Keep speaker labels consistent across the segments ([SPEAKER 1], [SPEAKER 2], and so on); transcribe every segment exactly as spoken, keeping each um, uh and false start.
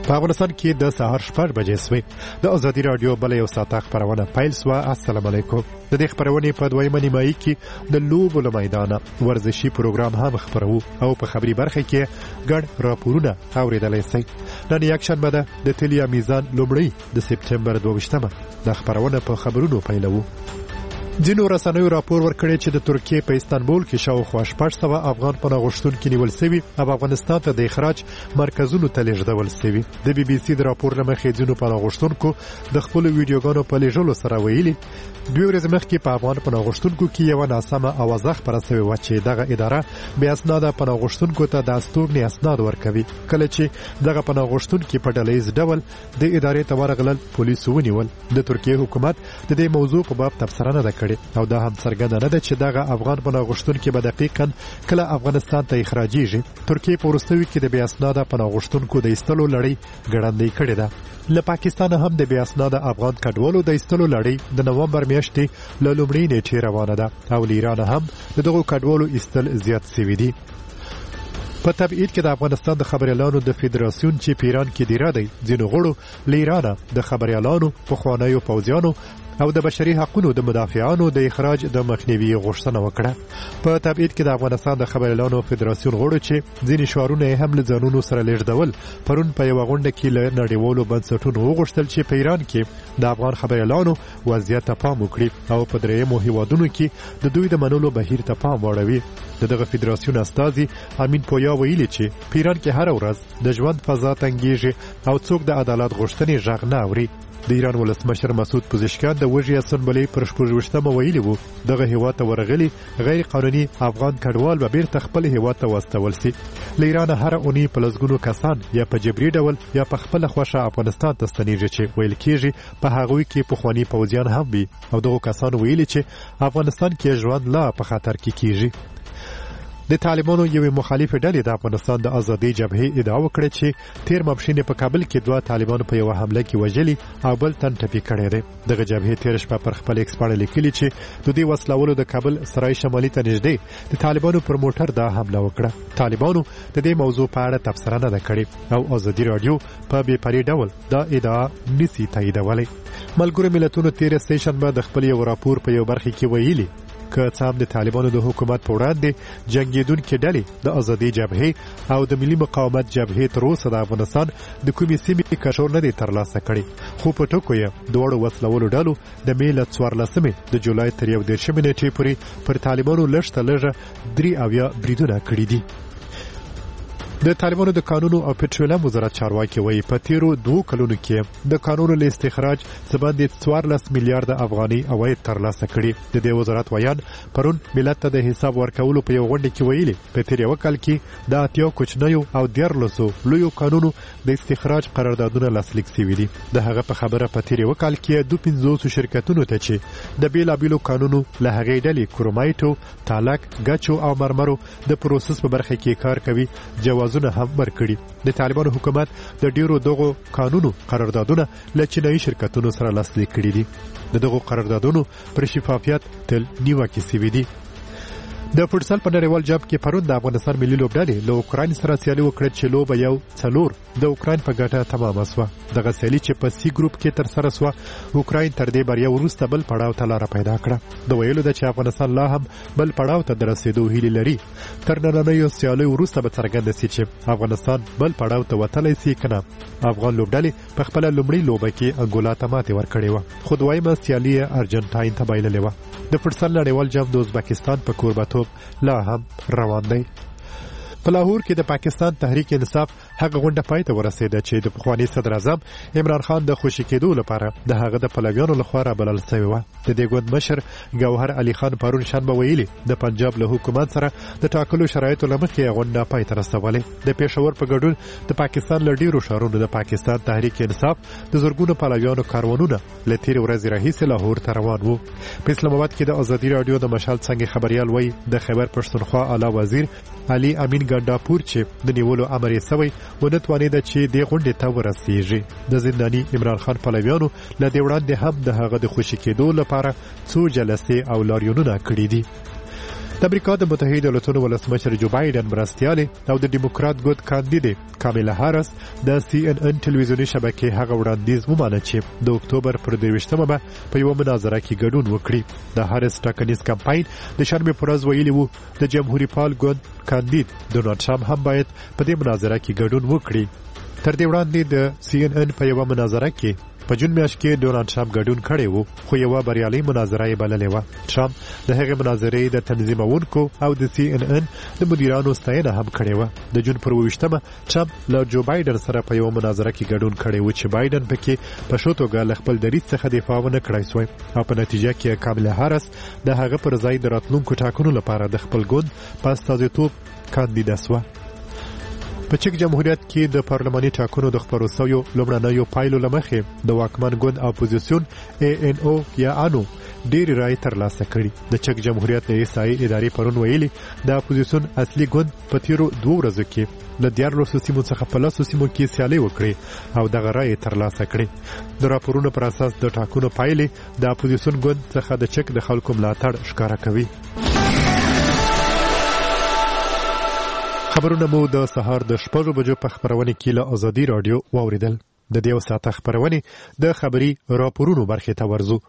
[SPEAKER 1] په افغانستان کې د سهار شپږ بجې سوې. د ازادي رادیو بل یو ساعته خپرونه پیل سوه. السلام علیکم. د دې خپرونې په دویمه نیمایي کې د لوبو له میدانه ورزشي پروګرام هم خپرو او په خبري برخه کې ګډ راپورونه اورېدلی سئ. نن یکشنبه ده د تلیا میزان لومړی د سپتمبر دوه د خپرونه په خبرونو پیلوو. ځینو رسنیو راپور ورکړی چې د ترکیې په استانبول کې شاوخوا شپږ سوه افغان پناه غوښتونکي نیول سوي او افغانستان ته د اخراج مرکزونو ته لیږدول سوي. د بي بي سي د راپور له مخې ځینو پناه غوښتونکو د خپلو ویډیوګانو په لیږلو سره ویلي دوی ورځې مخکې په افغان پناه غوښتونکو کې یوه ناسمه اوازه خپره سوې وه چې دغه اداره بې اسناده پناه غوښتونکو ته د استوګنې اسناد ورکوي. کله چې دغه پناه غوښتونکي په ډله ییز ډول د ادارې ته ورغلل پولیسو ونیول. د ترکیې حکومت د دې موضوع په باب تبصره نه ده کړې او دا هم څرګنده نه ده چې دغه افغان پناه غوښتونکي به دقیقاً کله افغانستان ته اخراجیږي. ترکیې په وروستیو کې د بې اسناده پناه غوښتونکو د ایستلو لړۍ ګړندۍ کړې ده. له پاکستان هم د بې اسناده افغان کډوالو د ایستلو لړۍ د نومبر میاشتې له لومړۍ نیټې روانه ده او له ایران هم د دغو کډوالو ایستل زیات سوي دي. په تبعید کې د افغانستان د خبریالانو د فدراسیون چې په ایران کې دیره دی ځینو غړو له ایرانه د خبریالانو پخوانیو پوځیانو او د بشري حقوقو د مدافعانو د اخراج د مخنیوي غوښتنه وکړه. په تبعید کې د افغانستان د خبریالانو فدراسیون غړو چې ځینې شعارونه یې هم له ځانونو سره لیږدول پرون په یوه غونډه کې له نړیوالو بنسټونو وغوښتل چې په ایران کې د افغان خبریالانو وضعیت ته پام وکړي او په دریمو هیوادونو کې د دوی د منلو بهیر ته پام واړوي. د دغه فدراسیون استازي امین پویا ویلي چې په ایران کې هره ورځ د ژوند فضا تنګیږي او څوک د عدالت غوښتنې غږ نه اوري. د ایران ولسمشر مسعود پزشکیان د وژې اسمبلۍ پر شپږویشتمه ویلي وو دغه هیواد ته ورغلي غیر قانوني افغان کډوال به بیرته خپل هیواد ته واستول سي. له ایرانه هره اونۍ په لسګونو کسان یا په جبري ډول یا په خپله خوښه افغانستان ته ستنیږي چې ویل کېږي په هغوی کې پخواني پوځیان هم وي او دغو کسانو ویلي چې افغانستان کې ژوند لا په خطر کې کېږي. د طالبانو یوې مخالفې ډلې د افغانستان د ازادۍ جبهې ادعا وکړه چې تیر ماپښین په کابل کې دوه طالبان په یوه حمله کې وژلي او بل تن ټپي کړی دی. دغه جبهې تیر شپه پر خپل ایکس پاڼه لیکلي چې د دې وسلوالو د کابل سرای شمالي ته نږدې د طالبانو پر موټر دا حمله وکړه. طالبانو د دې موضوع په اړه تبصره نه ده کړې او ازادي رادیو په بې پرې ډول دا ادعا نسي تاییدولی. ملګرو ملتونو تیر سهشنبه د خپل یو راپور په یو برخه کې ویلي که څه هم د طالبانو د حکومت په وړاندې جنګېدونکې ډلې د ازادۍ جبهې او د ملي مقاومت جبهې تر اوسه د افغانستان د کومې سیمې کنټرول نه دی ترلاسه کړی، خو په ټکو یې دواړو وسلوالو ډلو د مې له څوارلسمې د جولای تر یو دېرشمې نیټې پورې پر طالبانو لږ ته لږه درې اویا بریدونه کړي دي. د طالبانو د قانونو او پټرولیم وزارت چارواکي وایي په تیرو دوو کلونو کې د قانونو له استخراج څخه باندې څوارلس میلیارډ افغاني عواید ترلاسه کړي. د دې وزارت ویان پرون ملت ته د حساب ورکولو په یو غونډه کې ویلي په تیر یو کال کې د اتیا کوچنیو او دیارلسو لویو قانونو د استخراج قراردادونه لاسلیک شوي دي. د هغه په خبره په تیر یو کال کې دوه پنځوس شرکتونو ته چې د بیلابیلو قانونو له هغې ډلې کرومایټو، تالک، ګچو او مرمرو د پروسس په برخه کې کار کوي جوازونه هم ورکړي. د طالبانو حکومت د ډیرو دغو قانونو قراردادونه له چینایي شرکتونو سره لاسلیک کړي دي. د دغو قراردادونو پر شفافیت تل نیوکې شوي دي. د فوټسال په نړیوال جام کې پرون د افغانستان ملي لوبډلې له اوکراین سره سیالي وکړه چې لوبه یو څلور د اوکراین په ګټه تمامه سوه. دغه سیالي چې په سی ګروپ کې ترسره سوه اوکراین تر دې بریا وروسته بل پړاو ته لاره پیدا کړه. د ویلو ده چې افغانستان لا هم بل پړاو ته د رسېدو هیلې لري. تر نننیو سیالیو وروسته به څرګنده سي چې افغانستان بل پړاو ته وتلی سي که نه. افغان لوبډلې په خپله لومړۍ لوبه کې انګولا ته ماتې ورکړې وه، خو دویمه سیالي یې ارجنټاین ته بایللې وه. د فوټسال نړیوال جام د ازبکستان په کوربتوب لا هم روان دی. په لاهور کې د پاکستان تحریک انصاف هغه غونډه پای ته ورسېده چې د پخواني صدر اعظم عمران خان د خوشي کېدو لپاره د هغه د پلویانو لخوا رابلل شوې وه. د دې ګوند مشر ګوهر علي خان پرون شنبه ویلي د پنجاب له حکومت سره د ټاکلو شرایطو له مخې یې غونډه پای ته رسولې. د پېښور په ګډون د پاکستان له ډېرو ښارونو د پاکستان تحریک انصاف د زرګونو پلویانو کاروانونه له تېرې ورځې راهیسې لاهور ته روان وو. په اسلام آباد کې د ازادي راډیو د مشال څنګه خبریال وایي د خیبر پښتونخوا اعلی وزیر علي امین ګنډاپور چې د نیولو امر یې سوی ونه توانېده چې دې غونډې ته ورسېږي. د زنداني عمران خان پلویانو له دې وړاندې هم د هغه د خوشي کېدو لپاره څو جلسې او لاریونونه کړي دي. د امریکا د متحده ایالاتو ولسمشر جو بایدن مرستیالې او د ډیموکرات ګوند کاندیدې کاملا هارس د سی ان ان ټلویزیوني شبکې هغه وړاندیز ومانه چې د اکتوبر پر دویشتمه به په یوه مناظره کې ګډون وکړي. د هارس ټاکنیز کمپاین د شنبې پر ورځ ویلي وو د جمهوریت پال ګوند کاندید ډونالډ ټرمپ هم باید په دې مناظره کې ګډون وکړي. تر دې وړاندې د سی ان ان په یوه مناظره کې په جون میاشت کې ډونالډ ټرمپ ګډون کړی وو، خو یوه بریالۍ مناظره یې بللې وه. ټرمپ د هغې مناظرې د تنظیمونکو او د سی ان ان د مدیرانو ستاینه هم کړې وه. د جون پر اوویشتمه ټرمپ له جو بایدن سره په یوه مناظره کې ګډون کړی وو چې بایدن پکې په ښه توګه له خپل دریځ څخه دفاع ونه کړای سوی او په نتیجه کې کاملا هارس د هغه پر ځای د راتلونکو ټاکنو لپاره د خپل ګوند په استازیتوب کاندیده سوه. په چک جمهوریت کې د پارلماني ټاکنو د خپرو سویو لومړنیو پایلو له مخې د واکمن ګوند اپوزیسیون ای ان او یا انو ډېرې رایې ترلاسه کړي. د چک جمهوریت د ایسایي ادارې پرون ویلي د اپوزیسیون اصلي ګوند په تیرو دوه ورځو کې له دیارلسو سیمو څخه په لسو سیمو کې سیالي وکړي او دغه رایې ترلاسه کړي. د راپورونو پر اساس د ټاکنو پایلې د اپوزیسیون ګوند څخه د چک د خلکو ملاتړ ښکاره کوي. خبرونه مو د سهار د شپږو بجو په خبرونه کې له ازادي رادیو واوریدل. د دې ساعت خبرونه د خبري راپورونو برخه ته ورزو.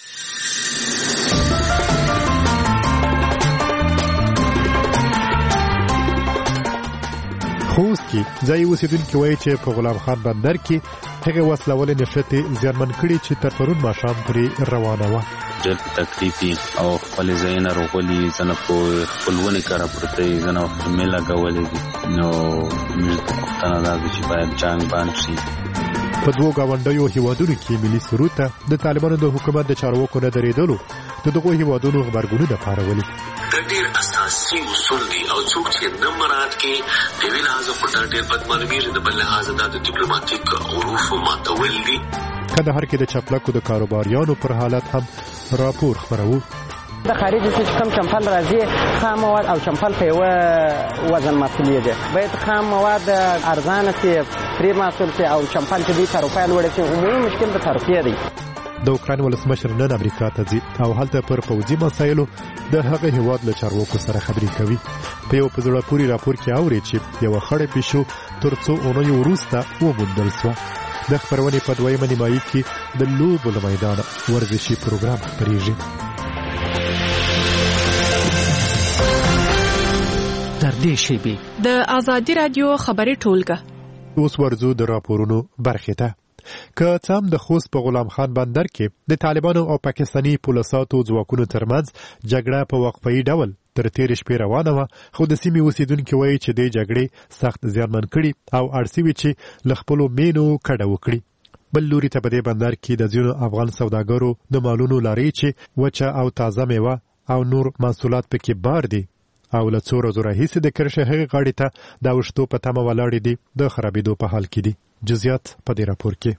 [SPEAKER 1] خوست کې ځای اوسیدونکي وایي چې په غلام خان بندر کې هغه وسلوالې نشته زیانمن کړي چې تر پرون ماښام پرې روانه وه.
[SPEAKER 2] ډېر تکلیفي او خپل ځایونه روغلي زنه په خپلونه کار پرته زنه خمه لګولې دي. نو موږ په پښتنه دا چې باید جنگ بند شي.
[SPEAKER 1] په دوه گاونډیو هیوادونو کې ملي سرود ته د طالبانو د حکومت د چارواکو نه درېدلو د دغو هیوادونو غبرګونونه پارولي.
[SPEAKER 3] د ډېر اساسي اصول دي او څوک چې نه مراعات کړي د ویل لحاظه په ډېر بد معلومیږي، د بل لحاظه د ډیپلوماټیک عروف ماتول دي.
[SPEAKER 1] کندهار کې د چپلکو د کاروباریانو پر حالت هم راپور خبرو.
[SPEAKER 4] د خارجي چې کوم چمپل راځي خام مواد او چمپل په یو وزن مسئولیت دی، باید خام مواد ارزانه سي پری مسئول سي او چمپل چې د تروپایل وړي چې عمومي مشکل د ترفیه دی.
[SPEAKER 1] د اوکراین ولسمشر نن امریکا ته ځي او هلته پر پوځي مسایلو د هغه هیواد له چارواکو سره خبرې کوي. په یو په زړه پورې راپور کې اوري چې یو خړې پیشو تر څو اونۍ وروسته وموندل شوه. د خبرونې په دویمه نیمایي کې د لوبو له میدانه ورزشي پروګرام خپریږي.
[SPEAKER 5] تر دې شیبې
[SPEAKER 6] د ازادي رادیو خبري ټولګه
[SPEAKER 1] اوس ورزو د راپورونو برخه ته. که څه هم د خوست په غلام خان بندر کې د طالبانو او پاکستاني پولیسو ځواکونو ترمنځ جګړه په وقفه‌ای ډول تر تیر شپې روانه وه، خو د سیمې اوسیدونکي وایي چې د جګړې سخت زیانمن کړي او اړ سوي چې له خپلو مینو کډه وکړي. بل لوري ته په دې بندر کې د ځینو افغان سوداګرو د مالونو لارې چې وچه او تازه میوه او نور محصولات پکې بار دي او له څو ورځو راهیسې د کرښې هغې غاړې ته د اوښتو په تمه ولاړې دي د خرابېدو په حال کې دي. جزئیات په دې راپور کې.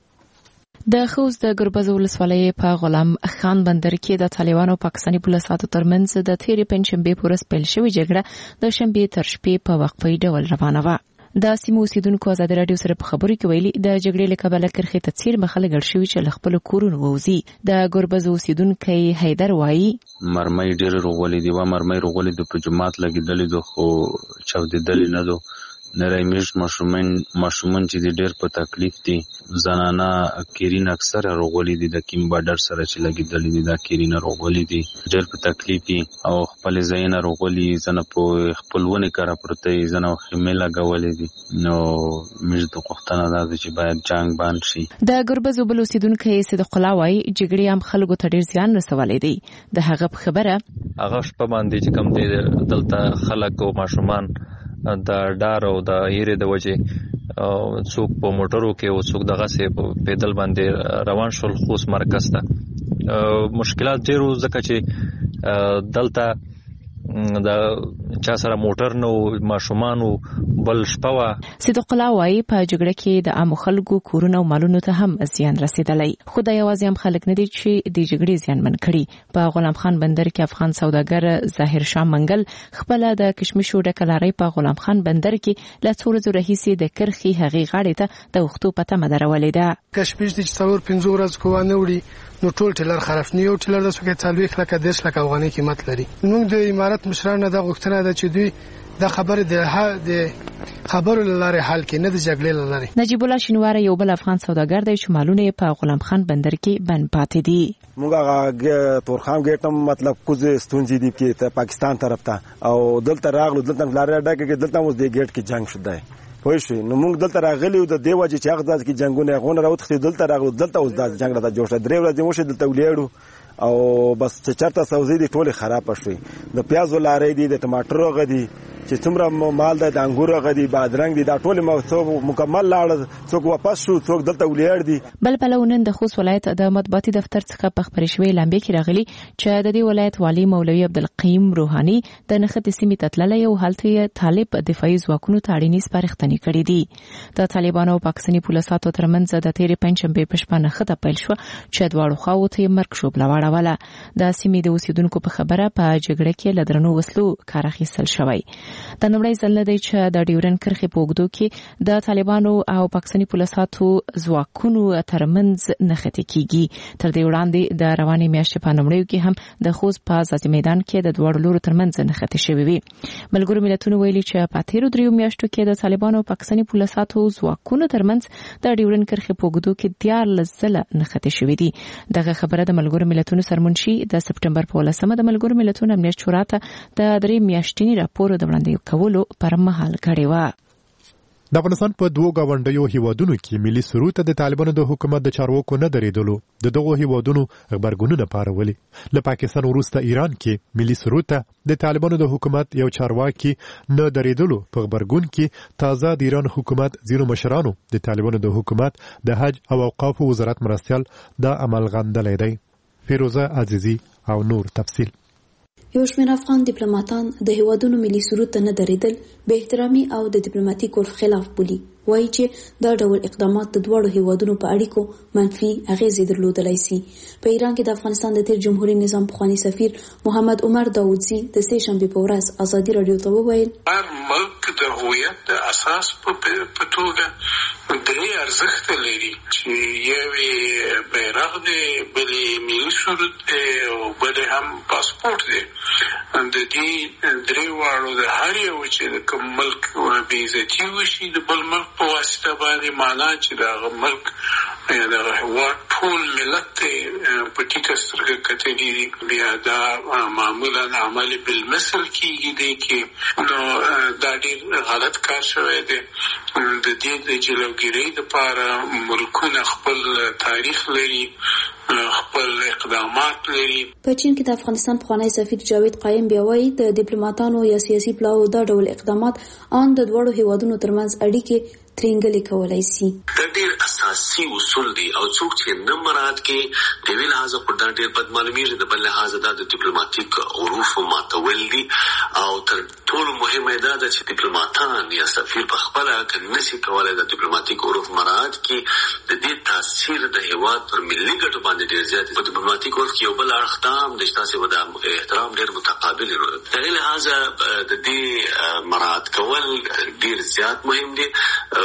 [SPEAKER 6] د خوست د ګربز ولسوالۍ په غلام خان بندر کې د طالبانو او پاکستاني پولیسو ترمنځ د تیرې پنځشنبې په ورځ پیل شوې جګړه د شنبې تر شپې په وقفه‌ای ډول روانه وه. د سیمو اوسیدونکو ازادي راډیو سره په خبرو کې ویلي د جګړې له کبله کرښې ته څیرمه خلک اړ شوي چې له خپلو کورونو ووځي. د ګربز اوسیدونکی حیدر وایي
[SPEAKER 2] مرمۍ ډېرې روغولې دي، وه مرمۍ روغولې دي، په جومات لګېدلې دي خو چاودېدلې نه دو. نری میشت ماشومان ماشومان چې ډېر په تکلیف دي. زنانه کیرین اکثره روغولې دي، د کیم بارډر سره چې لګېدلې دي دا کیرینه روغولې دي، ډېر په تکلیف دي او خپل ځایونه روغولي. زنه په خپلونه کار پرته زنه خیمه لګولې دي. نو موږ ته پوښتنه ده چې باید جنگ بند شي.
[SPEAKER 6] د ګربز بل اوسیدونکی صدیق الله وایي جګړې هم خلکو ته ډېر زیان رسولی دی. د هغه په خبره
[SPEAKER 7] هغه شپه باندې چې کوم دی دلته خلک او ماشومان د ډار او د یری د وجه څوک په موټرو کې او څوک دغه سه په پیدل باندې روان شول خوست مرکز ته. مشکلات ډیرو ځکه چې دلته د چا سره موټر نو ماشومان بل شپه.
[SPEAKER 6] صدیق الله وایي په جګړه کې د عام خلکو کورونه او مالونو ته هم زیان رسیدلی، خو دا یوازې هم خلک نه دي چې د جګړې زیانمن کړي. په غلام خان بندر کې افغان سوداګر ظاهر شاه منګل خپل د کشمشو ډکه لارۍ په غلام خان بندر کې له څو ورځو راهیسې د کرښې هغې غاړې ته د اوښتو په تمه درولې ده.
[SPEAKER 8] کشمش دي چې څلور پنځه ورځې کو وانه وړي نو ټول ټیلر خراب نه یو ټیلر د څوکې څلوېښت لکه دېرش لکه افغانۍ قیمت لري. موږ د امارات وزارت مشرانو د غوښتنه ده چې دوی د خبرې د خبرو لاره حل کې نه د جګړې لاره.
[SPEAKER 6] نجیب الله شینواره یو بل افغان سوداګر دی چې مالونه په غلام خان بندر کې بند پاتې دي.
[SPEAKER 9] موږ هغه تورخم ګیټ مطلب کوزه ستونزې دي کې پاکستان طرف ته او دلته راغلو دلته لاره ډکه کې دلته اوس د ګیټ کې جنگ شوه. پوه شئ نو موږ دلته راغلی او د دیو چې هغه ځکه کې جنگونه غونه راوتخې دلته راغلو دلته اوس د جنگ راته جوړ شو. درې ورځې مو شه دلته ولیړو او بس چې چرته سوزي دي ټوله خراب شوي. د پیازو لارې دي د ټماټرو غدي چې څومره مال د انګورو غدي بادرنګ دي دا ټوله مکمل لاړ څوک واپس شو څوک دلته ولیړ دي.
[SPEAKER 6] بل پلوونن د خوست ولایت د مطبوعاتي دفتر څخه په خبرې شوې لامبې کې راغلي چې د دې ولایت والی مولوي عبدالقیم روحاني د نخت سیمې تتللې او حالت طالب دفاعي ځواکونو ته اړینې سپارښتنې کړې دي. د طالبانو او پاکستاني پولیسو ترمنځ د تیرې پنځشنبې په شپه نخته پیل شو چې دواړو خواو ته مرګ شوبله واړوله. د سیمې د اوسیدونکو په خبره په جګړه کې له درنو وسلو کار اخیستل شوی. د نړۍ ځل دی چې د ډیورن کرښې په اوږدو کې د طالبانو او پاکستاني پولیسو ځواکونو ترمنځ نښتې کیږي. تر دې وړاندې د روانې میاشتې په نومړیو کې هم د خوست په ازادي میدان کې د دواړو لورو ترمنځ نښتې شوې وي. ملګرو ملتونو ویلي چې په تیرو دریو میاشتو کې د طالبانو او پاکستاني پولیسو ځواکونو ترمنځ د ډیورن کرښې په اوږدو کې دیارلس ځله نښتې شوې دي. دغه خبره د ملګرو ملتونو سرمنشي د سپټمبر په ولسمه د ملګرو ملتونو امنیت شورا ته د درې میاشتني راپور د وړاندې کولو پر مهال کړې و.
[SPEAKER 1] د افغانستان په دوو گاونډیو هیوادونو کې ملي سرود د طالبانو د حکومت د چارواکو نه درېدلو د دغو هیوادونو خبرګونونه پارولي. له پاکستان وروسته ایران کې ملي سرود ته د طالبانو د حکومت یو چارواکي نه درېدلو په خبرګون کې تازه د ایران حکومت ځینو مشرانو د طالبانو د حکومت د حج او اوقافو وزارت مرستیال د عمل غندلې دی. فیروزه عزیزی او نور تفصیل.
[SPEAKER 10] یو شمېر افغان ډیپلوماټان د هیوادونو ملي سرود ته نه درېدل به احترامي او د ډیپلوماټیک عرف خلاف بولي. وایي چې دا ډول اقدامات د دواړو هیوادونو په اړیکو منفي اغیزې درلودلی سي. په ایران کې د افغانستان د تیر جمهوریت نظام پخوانی سفیر محمد عمر داودزي د سې شنبې په ورځ ازادي راډیو ته وویل
[SPEAKER 3] ملک د هویت د اساس په توګه درې ارزښت لري چې یو بیرغ دی، بل ملي سرود دی او بل هم پاسپورت دی. د دې درې واړو د هر یو چې د کوم ملک بې عزتي وشي د بل ملک په واسطه باندې معنا چې دغه ملک یا دغه هېواد ټول ملت ته په ټیټه سترګه کتلي دي. بیا دا معمولا عمل بالمثل کېږي دی کې نو دا ډېر غلط کار شوی دی. د دې د جلوګیرۍ دپاره ملکونه خپل تاریخ لري، خپل اقدامات لري.
[SPEAKER 10] په چین کې د افغانستان پخوانی سفیر جاوید قایم بیا وایي د ډیپلوماټانو یا سیاسي پلاوو دا ډول اقدامات ان د دواړو هیوادونو ترمنځ اړیکې ترینګلې کولای شي.
[SPEAKER 3] دا ډېر اساسي اصول دي او څوک چې نه مراعات کړي د ویل لحاظه پر دا ډېر بد معلومیږي. د بل لحاظه دا د ډیپلوماټیک عروف ماتول دي او تر ټولو مهمه دا ده چې ډیپلوماټان یا سفیر په خپله که نشي کولی د ډیپلوماټیک عروف مراعات کړي د دې تاثیر د هېواد پر ملي ګټو باندې ډېر زیات دی. په ډیپلوماټیک عرف کې یو بل اړخ ته هم د ستاسې به د احترام ډېر متقابل وي. د دې لحاظه د دې مراعات کول ډېر زیات مهم دي.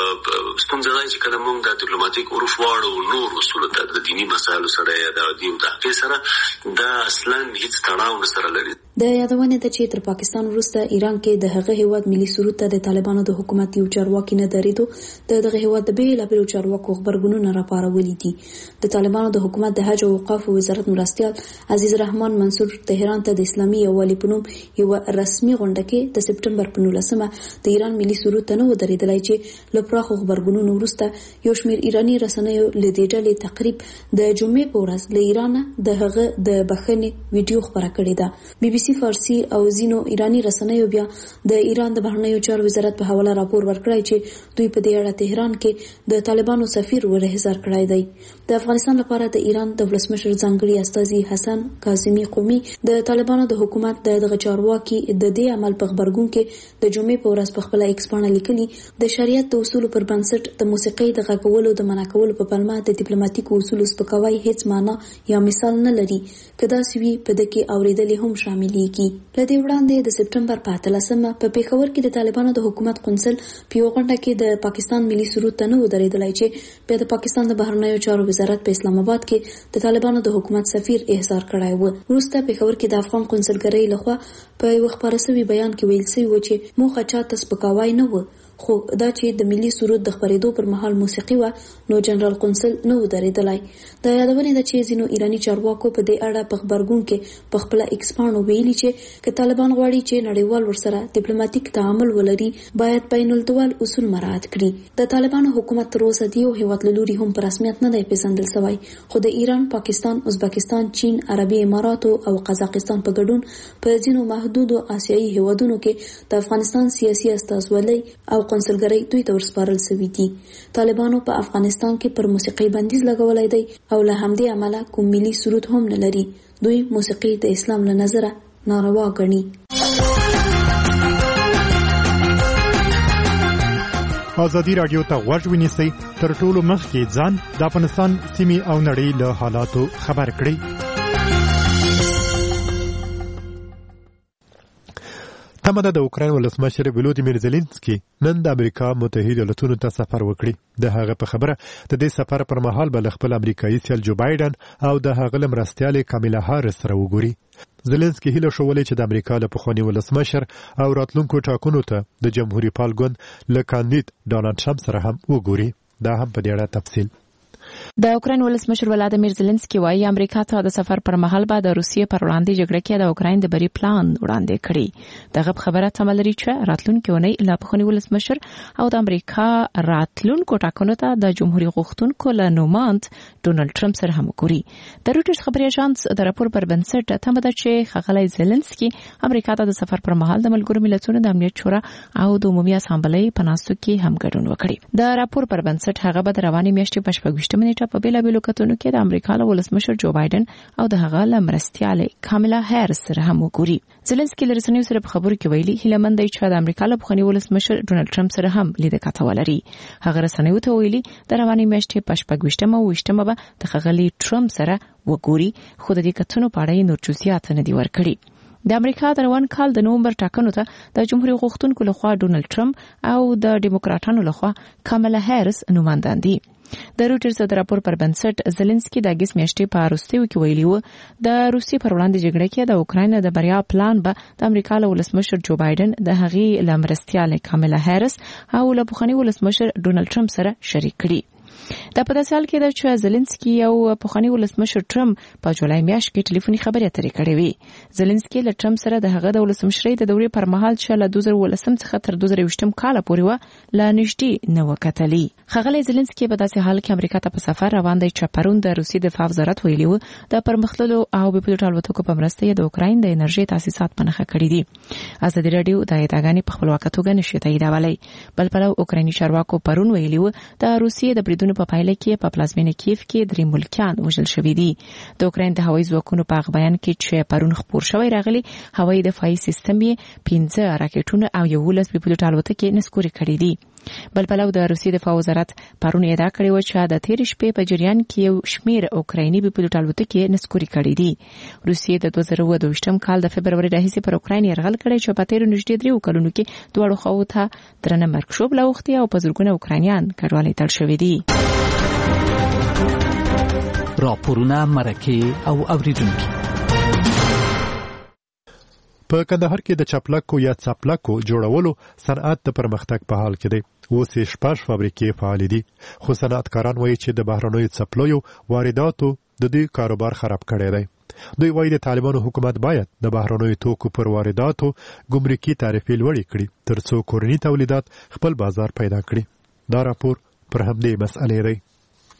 [SPEAKER 3] ستونزه دا چې کله موږ د ډیپلوماټیک عرف واړو نور اصولو ته د دیني مسایلو سره یا د دین د هغې سره دا اصلا هېڅ تړاو نه سره لري.
[SPEAKER 10] د یادونې ده چې تر پاکستان وروسته ایران کې د هغه هیواد ملي سرود ته د طالبانو د حکومت یو چارواکي نه درېدو د دغه هیواد د بېلابېلو چارواکو خبرګونونه راپارولي دي. د طالبانو د حکومت د حج او اوقافو وزارت مرستیال عزیز رحمان منصور تهران ته د اسلامي یووالي په نوم یوه رسمي غونډه کې د سپټمبر په نولسمه د ایران ملي سرود ته نه و درېدلی چې له پراخو خبرګونونو وروسته یو شمېر ایراني رسنیو له دې ډلې تقریب د جمعې په ورځ له ایرانه د هغه د بخښنې ویډیو خپره کړې ده. بي بي سي فارسي او ځینو ایراني رسنیو بیا د ایران د بهرنیو چارو وزارت په حواله راپور ورکړی چې دوی په دې اړه تهران کې د طالبانو سفیر ورحضار کړی دی. د افغانستان لپاره د ایران د ولسمشر ځانګړي استازي حسن کاظمي قومي د طالبانو د حکومت د دغه چارواکي د دې عمل په خبرګون کې د جمعې په ورځ په خپل ایکس باندې لیکلي د شریعت د اصولو پر بنسټ د موسیقۍ د غږولو د منع کولو په پلمه د ډیپلوماټیکو اصولو سپکاوی هیڅ معنا یا مثال نه لري. کدا سوي په دې کې اوریدلې هم شاملېږي. له دې وړاندې د سپټمبر په اتلسمه څوارلسمه په پیښور کې د طالبانو د حکومت قونسل په یوه غونډه کې د پاکستان ملي سرود ته نه ودرېدلی چې بیا د پاکستان د بهرنیو چارو وزارت په اسلام آباد کې د طالبانو د حکومت سفیر احضار کړی و. وروسته پیښور کې د افغان قونسلګرۍ لخوا په یو خبره سوي بیان کې ویل شوی و چې موخه چاته سپکاوی نه و، خو دا چې د ملي سرود د خبرېدو پر مهال موسیقي و نو جنرال قونسل نه و درېدلی. د یادونې ده چې ځینو ایراني چارواکو په دې اړه په خبرګون کې په خپله ایکس پاڼو ویلي چې که طالبان غواړي چې نړیوال ورسره ډیپلوماټیک تعامل ولري باید بین الدول اصول مراعات کړي. د طالبانو حکومت تر اوسه د یو هیواد له لوري هم په رسمیت نه دی پیژندل شوی، خو د ایران، پاکستان، ازبکستان، چین، عربي اماراتو او قزاقستان په ګډون په ځینو محدودو آسیایي هیوادونو کې د افغانستان سیاسي استازولۍ او قونسلګرۍ دوی ته ورسپارل شوي دي. طالبانو په افغانستان کې پر موسیقي بندیز لګولی دی او له همدې امله کوم ملي سرود هم نه لري. دوی موسیقي د اسلام له نظره ناروا ګڼي.
[SPEAKER 1] ازادي راډیو ته غوږ ونیسئ، تر ټولو مخکې ځان د افغانستان سیمې او نړۍ له حالاتو خبر کړئ. تمه ده د اوکراین ولسمشر ولودیمیر زيلنسکي نن د امریکا متحده ایالاتونو ته سفر وکړي. د هغه په خبره د دې سفر پر مهال به خپل امریکایي سیال جو بایدن او د هغه مرستیالې کامیلا هارس سره وګوري. زيلنسکي هیله شولې چې د امریکا له پخواني ولسمشر او راتلونکو ټاکنو ته د جمهوریت پال ګوند له کاندید ډونالد ټرمپ سره هم وګوري. دا هم په دې اړه تفصیل.
[SPEAKER 6] د اوکراین ولسمشر ولادیمیر زيلنسکي وايي امریکا ته د سفر پر مهال به د روسیې پر وړاندې جګړه کې د اوکراین د بری پلان وړاندې کړي. دغه خبره تمه لري چې راتلونکي اونۍ له پخواني ولسمشر او د امریکا راتلونکو ټاکنو ته د جمهوریت غوښتونکو له نوماند ډونالد ټرمپ سره هم وګوري. د روټرز خبري اژانس د راپور پر بنسټ تمه ده چې ښاغلی زيلنسکي امریکا ته د سفر پر مهال د ملګرو ملتونو د امنیت شورا او د عمومي اسامبلۍ په ناستو کې هم ګډون وکړي. د راپور پر بنسټ هغه به د روانې میاشتې په شپږویشتمه نیټه په بیلابیلو کتونو کې د امریکا له ولسمشر جو بایدن او د هغه له مرستیالې کامیلا هارس سره هم وګوري. زيلنسکي له رسنیو سره په خبرو کې ویلي هیله مند دی چې د امریکا له پخواني ولسمشر ډونالد ټرمپ سره هم لیده کاته ولري. هغه رسنیو ته ویلي د روانې میاشتې په شپږویشتمه او اوویشتمه به د ښاغلي ټرمپ سره وګوري، خو د دې کتونو په اړه نور جزئیات نه دي ورکړي. د امریکا د روان کال د نومبر ټاکنو ته د جمهوریت غوښتونکو لخوا ډونالد ټرمپ او د ډیموکراټانو لخوا کامیلا هارس نوماندان دي. د روټرز د راپور پر بنسټ زيلنسکي د اگست میاشتې په وروستیو کې ویلي و د روسیې پر وړاندې جګړه کې د اوکراین د بریا پلان به د امریکا له ولسمشر جو بایدن، د هغې له مرستیالې کامیلا هارس او له پخواني ولسمشر ډونالد ټرمپ سره شریک کړي. دا په داسې حال کې ده چې زيلنسکي او پخواني ولسمشر ټرمپ په جولای میاشت کې ټلیفوني خبرې اترې کړې وې. زيلنسکي له ټرمپ سره د هغه د ولسمشرۍ د دورې پر مهال چې له دوه زره اوولسم څخه تر دوه زره یوویشتم کال پورې و لا نږدې نه وکتلي. ښاغلی زيلنسکي په داسې حال کې امریکا ته په سفر روان دی چې پرون د روسیې دفاع وزارت ویلي و د پرمختللو او بې پیلوټه الوتکو په مرسته د اوکراین د انرژي تاسیسات په نښه کړي دي. ازادي راډیو د ادعاګانې په خپلواکه توګه نشي تاییدولی. بل پلو اوکرایني چارواکو پرون ویلي و د روسیې د بریدونو په پایله کې په پلازمینه کیف کې درې ملکیان وژل شوي دي. د اوکراین د هوایي ځواکونو په هغه بیان کې چې پرون خپور شوی راغلی هوایي دفاعي سیستم یې پنځه راکټونه او یولس بې پیلوټه الوتکې نسکوري کړي دي. بل پلو د روسیې دفاع وزارت پرون ادعا کړې و چې د تېرې شپې په جریان کې یو شمېر اوکرایني بې پیلوټه الوتکې نسکوري کړي دي. روسیې د دوه زره اووه دویشتم کال د فبرورۍ راهیسې پر اوکراین یرغل کړی چې په تېرو نږدې دریو کلونو کې دواړو خواوو ته درنه مرګ ژوبله اوښتې او په زرګونه اوکراینیان کډوالۍ ته اړ شوي دي.
[SPEAKER 5] راپورونه، مرکې او اوریدونکي.
[SPEAKER 1] په کندهار کې د چپلکو یا څپلکو جوړولو صنعت د پرمختګ په حال کې دی. اوس یې شپږ فابریکې فعال دي، خو صنعتکاران وایي چې د بهرنیو څپلیو وارداتو د دې کاروبار خراب کړی دی. دوی وایي د طالبانو حکومت باید د بهرنیو توکو پر وارداتو ګمرکي تعرفې لوړې کړي ترڅو کورني تولیدات خپل بازار پیدا کړي. دا راپور پر همدې مسئلې دی.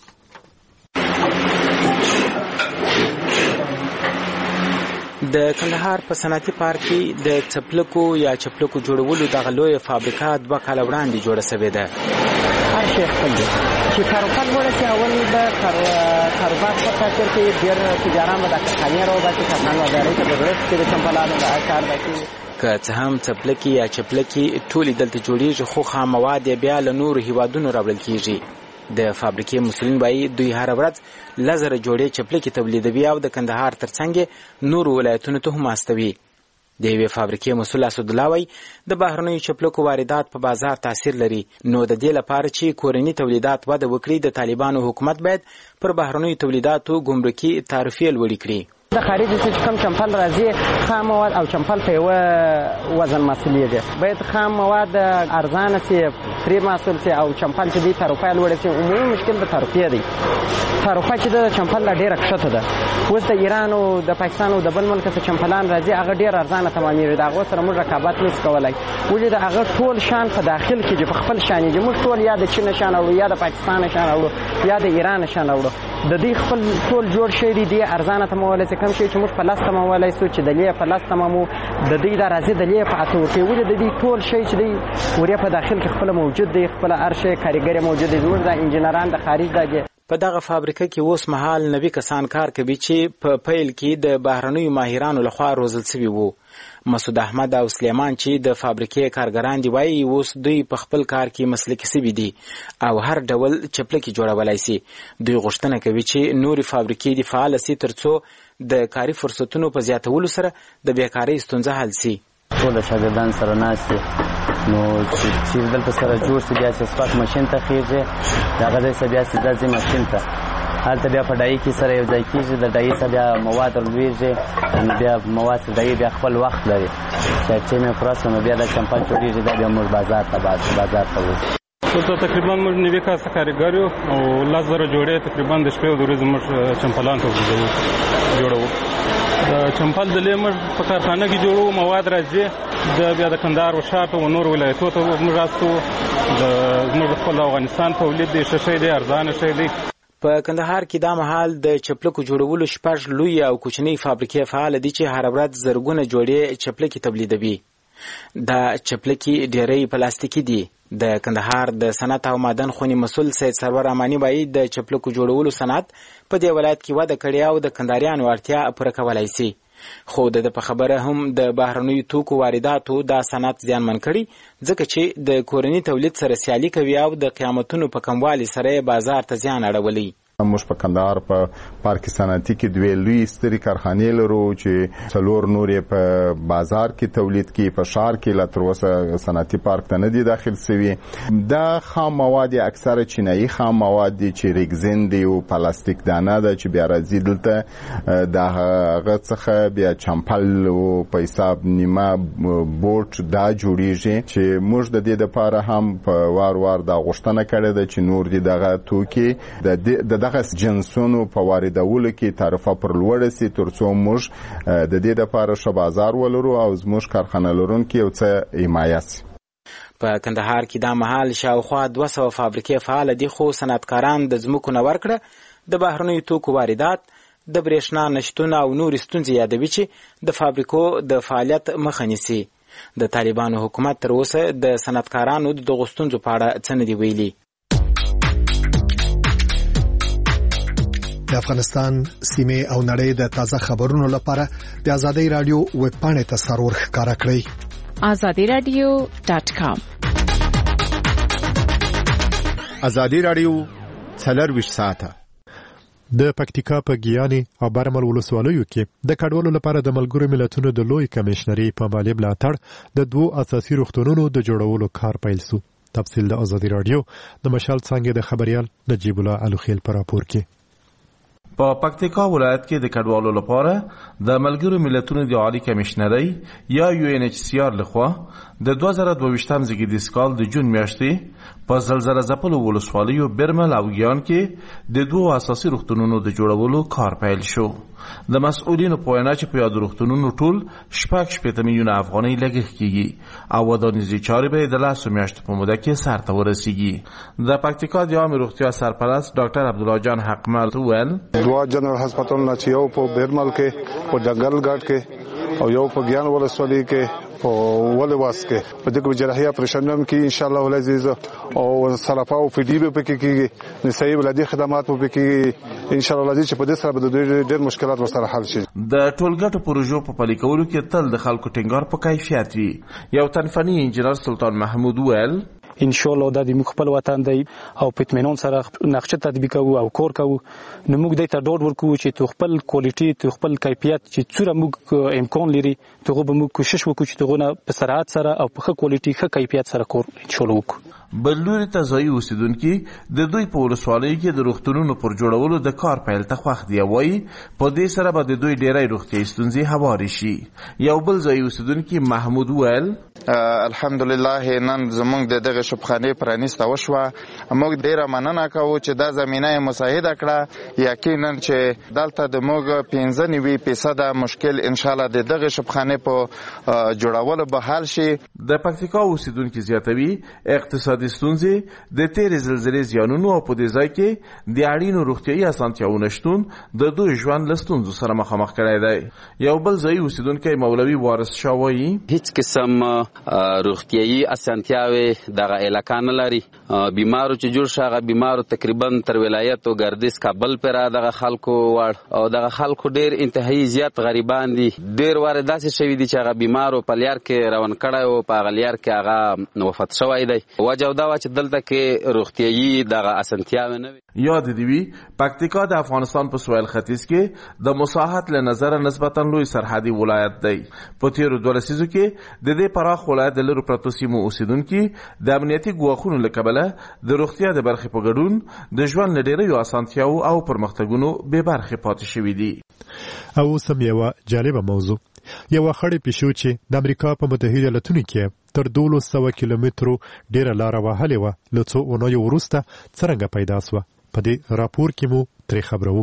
[SPEAKER 11] د کندهار په صنعتي پارک کې د څپلکو یا چپلکو جوړولو دغه لویه فابریکه دوه کاله وړاندې جوړه شوې ده.
[SPEAKER 4] هر شی خپل دی چې کاروبار جوړه شي، اول به کاروبار په خاطر کې ډېر تجاران به د کارخانې راوباسي، کارخانه‌دارۍ ته د ضرورت چې د چمپلانو د کار دی.
[SPEAKER 11] که څه هم څپلکې یا چپلکې ټولې دلته جوړېږي، خو خام مواد یې بیا له نورو هیوادونو راوړل کېږي. د فابریکې مسؤلین وایي دوی هر ورځ لزر جوړې چپلکې تولیدوي او د کندهار ترڅنګ نورو ولایتونو ته هم استوي. د یوې فابریکې مسؤل اسدالله وایي د بهرنیو چپلکو واردات په بازار تاثیر لري، نو د دې لپاره چې کورني تولیدات وده وکړي د طالبانو حکومت باید پر بهرنیو تولیداتو ګمرکي تعرفې لوړې کړي.
[SPEAKER 4] د خارج څخه کم چمپل راځي خام مواد او چمپل په یو وزن مسئولیت دی، باید خام مواد ارزانه سي، پرې محصول سي او چمپل چې دی تعرفه لوړه سي. عمومي مشکل د تعرفې دی، تعرفه چې د چمپل ډیره کښته ده. اوس د ایران او د پاکستان او د بل ملک څخه چمپلان راځي، هغه ډیر ارزانه تمامېږي، د هغو سره موږ رقابت نشو کولی. ولې د هغه ټول شان په داخل کې چې په خپل شان یې موږ ټول یا د چین شان اړو یا د پاکستان شان اړو یا د ایران شان اړو، د دې خپل ټول جوړ شوی دی دی ارزانه تمامولی چې کم شي چې موږ په لاس تمامولی سو چې د لې په لاس تمامو د دې دا راځي د لې په اته کې. ولې د دې ټول شی چې دی وریا په داخل کې خپل موجود دی، خپل ارشه کاریګر موجود دی، زموږ د انجنیران د خارج دغه
[SPEAKER 11] په دغه فابریکه کې اوس مهال نوي کسان کار کوي چې په پیل کې د بهرنیو ماهرانو لخوا روزل شوي وو. مسعود احمد او سلیمان چې د فابریکې کارګران دی وایي اوس دوی په خپل کار کې مسلکي شوي دي او هر ډول چپلکې جوړولی سي. دوی غوښتنه کوي چې نورې فابریکې دي فعاله سي ترڅو د کاري فرصتونو په زیاتولو سره د بیکارۍ ستونزه حل سي.
[SPEAKER 12] ټول شاګردان سره ناست دي، نو چې دلته سره جوړ سي بیا چې اسفاک ماشین ته خیږي، د هغه ځای څخه بیا سیده ځي ماشین ته، هلته بیا په ډایي کې سره یو ځای کېږي، د ډایي څخه بیا مواد رالوېږي، بیا مواد چې ډایي بیا خپل وخت لري چې چې مې پوره سو نو بیا د چمپل جوړېږي، دا بیا موږ بازار ته بازار ته وځو.
[SPEAKER 13] دلته تقریبا موږ نوي کاسه کارګر یو او لس زره جوړې تقریبا د شپې او د ورځې موږ چمپلان جوړوو. د چمپل د لې موږ په کارخانه کې جوړوو، مواد راځي د بیا د کندهار و شاته و نور ولایتو ته موږ راستو. د زموږ خپل افغانستان تولید دی، ښه شی دی، ارزانه شی دی.
[SPEAKER 11] په کندهار کې دا مهال د چپلکو جوړولو شپږ لوی او کوچنۍ فابریکې فعال دي چې هر ورځ زرګونه جوړې چپلکې تولیدوي. دا چپلکې ډېری پلاستیکي دي. د کندهار د صنعت او معدن خونې مسؤل سید سرور امانی وایي د چپلکو جوړولو صنعت په دې ولایت کې وده کړې او د کندهاریانو اړتیا پوره کولی سي. خو د په خبره هم د بهرنیو توکو وارداتو دا صنعت زیانمن کړي، ځکه چې د کورني تولید سره سیالي کوي او د قیمتونو په کموالي سره بازار ته زیان اړولی.
[SPEAKER 14] موږ په کندهار په پارک صنعتي کې دوه لوی ستري کارخانې لرو چې څلور نورې په بازار کې تولید کوي، په ښار کې لا تر اوسه صنعتي پارک ته نه دي داخل شوي. دا خام مواد اکثره چینایي خام مواد دي چې ریګزین دی او پلاستیک دانه ده چې بیا راځي دلته د هغه څخه بیا چمپل او په حساب نیمه بوټ دا جوړیږي چې موږ د دې لپاره هم په وار وار دا غوښتنه کړې ده چې نور دي دغه توکي د دغه جنسونو په واردولو کې تعرفه پر لوړه سي ترڅو موږ د دې لپاره ښه بازار ولرو او زموږ کارخانه لرونکي یو څه حمایه سي.
[SPEAKER 11] په کندهار کې دا مهال شاوخوا دوه سوه فابریکې فعاله دي، خو صنعتکاران د ځمکو نه ورکړه د بهرنیو توکو واردات، د برېښنا نشتون او نورې ستونزې یادوي چې د فابریکو د فعالیت مخه نیسي. د طالبانو حکومت تر اوسه د صنعتکارانو د دغو ستونزو په اړه څه نه دي ویلي.
[SPEAKER 15] د افغانستان سیمه او نړۍ د تازه خبرونو لپاره د ازادي رادیو ویب پاڼې ته سرور ښکارا کړئ
[SPEAKER 6] azadi radio dot com.
[SPEAKER 1] ازادي رادیو څلرویشت ساعته د پکتیکا په ګیاني او برمل ولسوالیو کې د کډوالو لپاره د ملګرو ملتونو د لوی کمشنري په مالی ملاتړ د دوو اساسي روغتونونو د جوړولو کار پیل شو. تفصیل د ازادي رادیو د مشال څنګه د خبريال نجیب الله الوخیل پر راپور کې.
[SPEAKER 16] په پکتیکا ولایت کې د کډوالو لپاره د ملګرو ملتونو د عالی کمشنري یا یو ان ایچ سی آر لخوا د دوه زره دوه ویشتم زیږدیز کال د جون میاشتې په زلزلہ ځپلو ولسوالیو برمل او ګیان کې د دوه اساسي روغتونونو د جوړولو کار پیل شو. د مسؤلینو په وینا چې په یاد روغتونونو ټول شپږ شپېته میلیونه افغانۍ لګښت کیږي او ودانیزي چارې به د لسو میاشتو په موده کې سر ته ورسیږي. د پکتیکا د عامه روغتیا سرپرست ډاکټر عبدالله جان حقمل وویل
[SPEAKER 17] دوه جنرال هسپتالونه چې یو په بیرمل کې په ډنګل ګاټ کې او یو په ګیان ولسوالۍ کې په ولواس کې په دغه جراحي اپریشن کې ان شاء الله العزیز او صرافه او فدی به پکې کېږي، نسایي ولادي خدمات به پکې ان شاء الله العزیز چې په دې سره به د ډېر مشکلات ورسره حل شي.
[SPEAKER 16] د ټولګټو پروژو په پلي کولو کې تل د خلکو ټینګار په کیفیت وي. یو تنفني انجنیر سلطان محمود ویل
[SPEAKER 18] ان شاء الله د موږ خپل وطن دی او په اطمینان سره نقشه تطبیق کوو او کار کوو. نو موږ د ته ډاډ ورکوو چې تو خپل کوالټي تو خپل کیفیت چې څوره موږ امکان لري ته به موږ کوشش وکړو چې دغه په سرعت سره او په ښه کوالټي ښه کیفیت سره کار ان شاء الله وکړو.
[SPEAKER 16] بلوري ته ځای اوسیدونکو د دوی په ولسوالۍ کې د روغتونونو پر جوړولو د کار پیل ته خوښ دی وایي په دې سره به د دوی ډېری روغتیايي ستونزې هوارې شي. یو بل ځای اوسیدونکو محمود ویل
[SPEAKER 19] الحمدلله نن زموږ د دغه شپخانه پرانیسته وشوه. موږ ډیره مننه کوو چې دا زمينه مساعده کړه. یقینا چې دلته د موږ پنځه نوي فیصد مشکل ان شاء الله د دغه شپخانه په جوړولو به حل شي.
[SPEAKER 16] د پکتیکا اوسیدونکو زیاتوي اقتصادي ستونزې د تیرې زلزلې زیانونو او په دې ځای کې د اړینو روغتیايي اسانتیاوو نشتون د دوی ژوند له ستونزو سره مخامخ کړی دی. یو بل ځای اوسیدونکو مولوي وارث شاه وایي
[SPEAKER 20] هیڅ قسم روغتیايي اسانتیاوې دغه علاقه نه لري. بیمارو چې جوړ شغه بیمارو تقریبا تر ولایت او ګردیز کابل پر دغه خلکو وړ او دغه خلکو ډیر انتهایی زیات غریبان دي. ډیر واره داسې شوی دي چې هغه بیمارو په لیار کې روان کړی او په غلیار کې هغه وفات شوی دی. وجه دا چې دلته کې روغتیايي دغه اسانتیاوې نه وي.
[SPEAKER 16] یاد دی وی پکتیکا د افغانستان په سویل ختیځ کې د مساحت له نظر نسبتا لوی سرحدي ولایت دی. په تیرو دوه لسیزو کې د دې پراخ ولایت د لرو پرتو سیمو اوسیدونکو د امنیتي ګواښونو له کبله د روغتیا د برخې په ګډون د ژوند له ډېرو اسانتیاوو او پرمختګونو بې برخې پاتې شوي دي.
[SPEAKER 1] او سم یوه جالبه موضوع یوه خړې پیشو چې د امریکا په متحده ایالتونو کې تر دولس سوه کیلومترو ډیره لاره وهلې وه له څو اونیو وروسته څرنګه پیدا سوه په دې راپور کې مو ترې خبرو.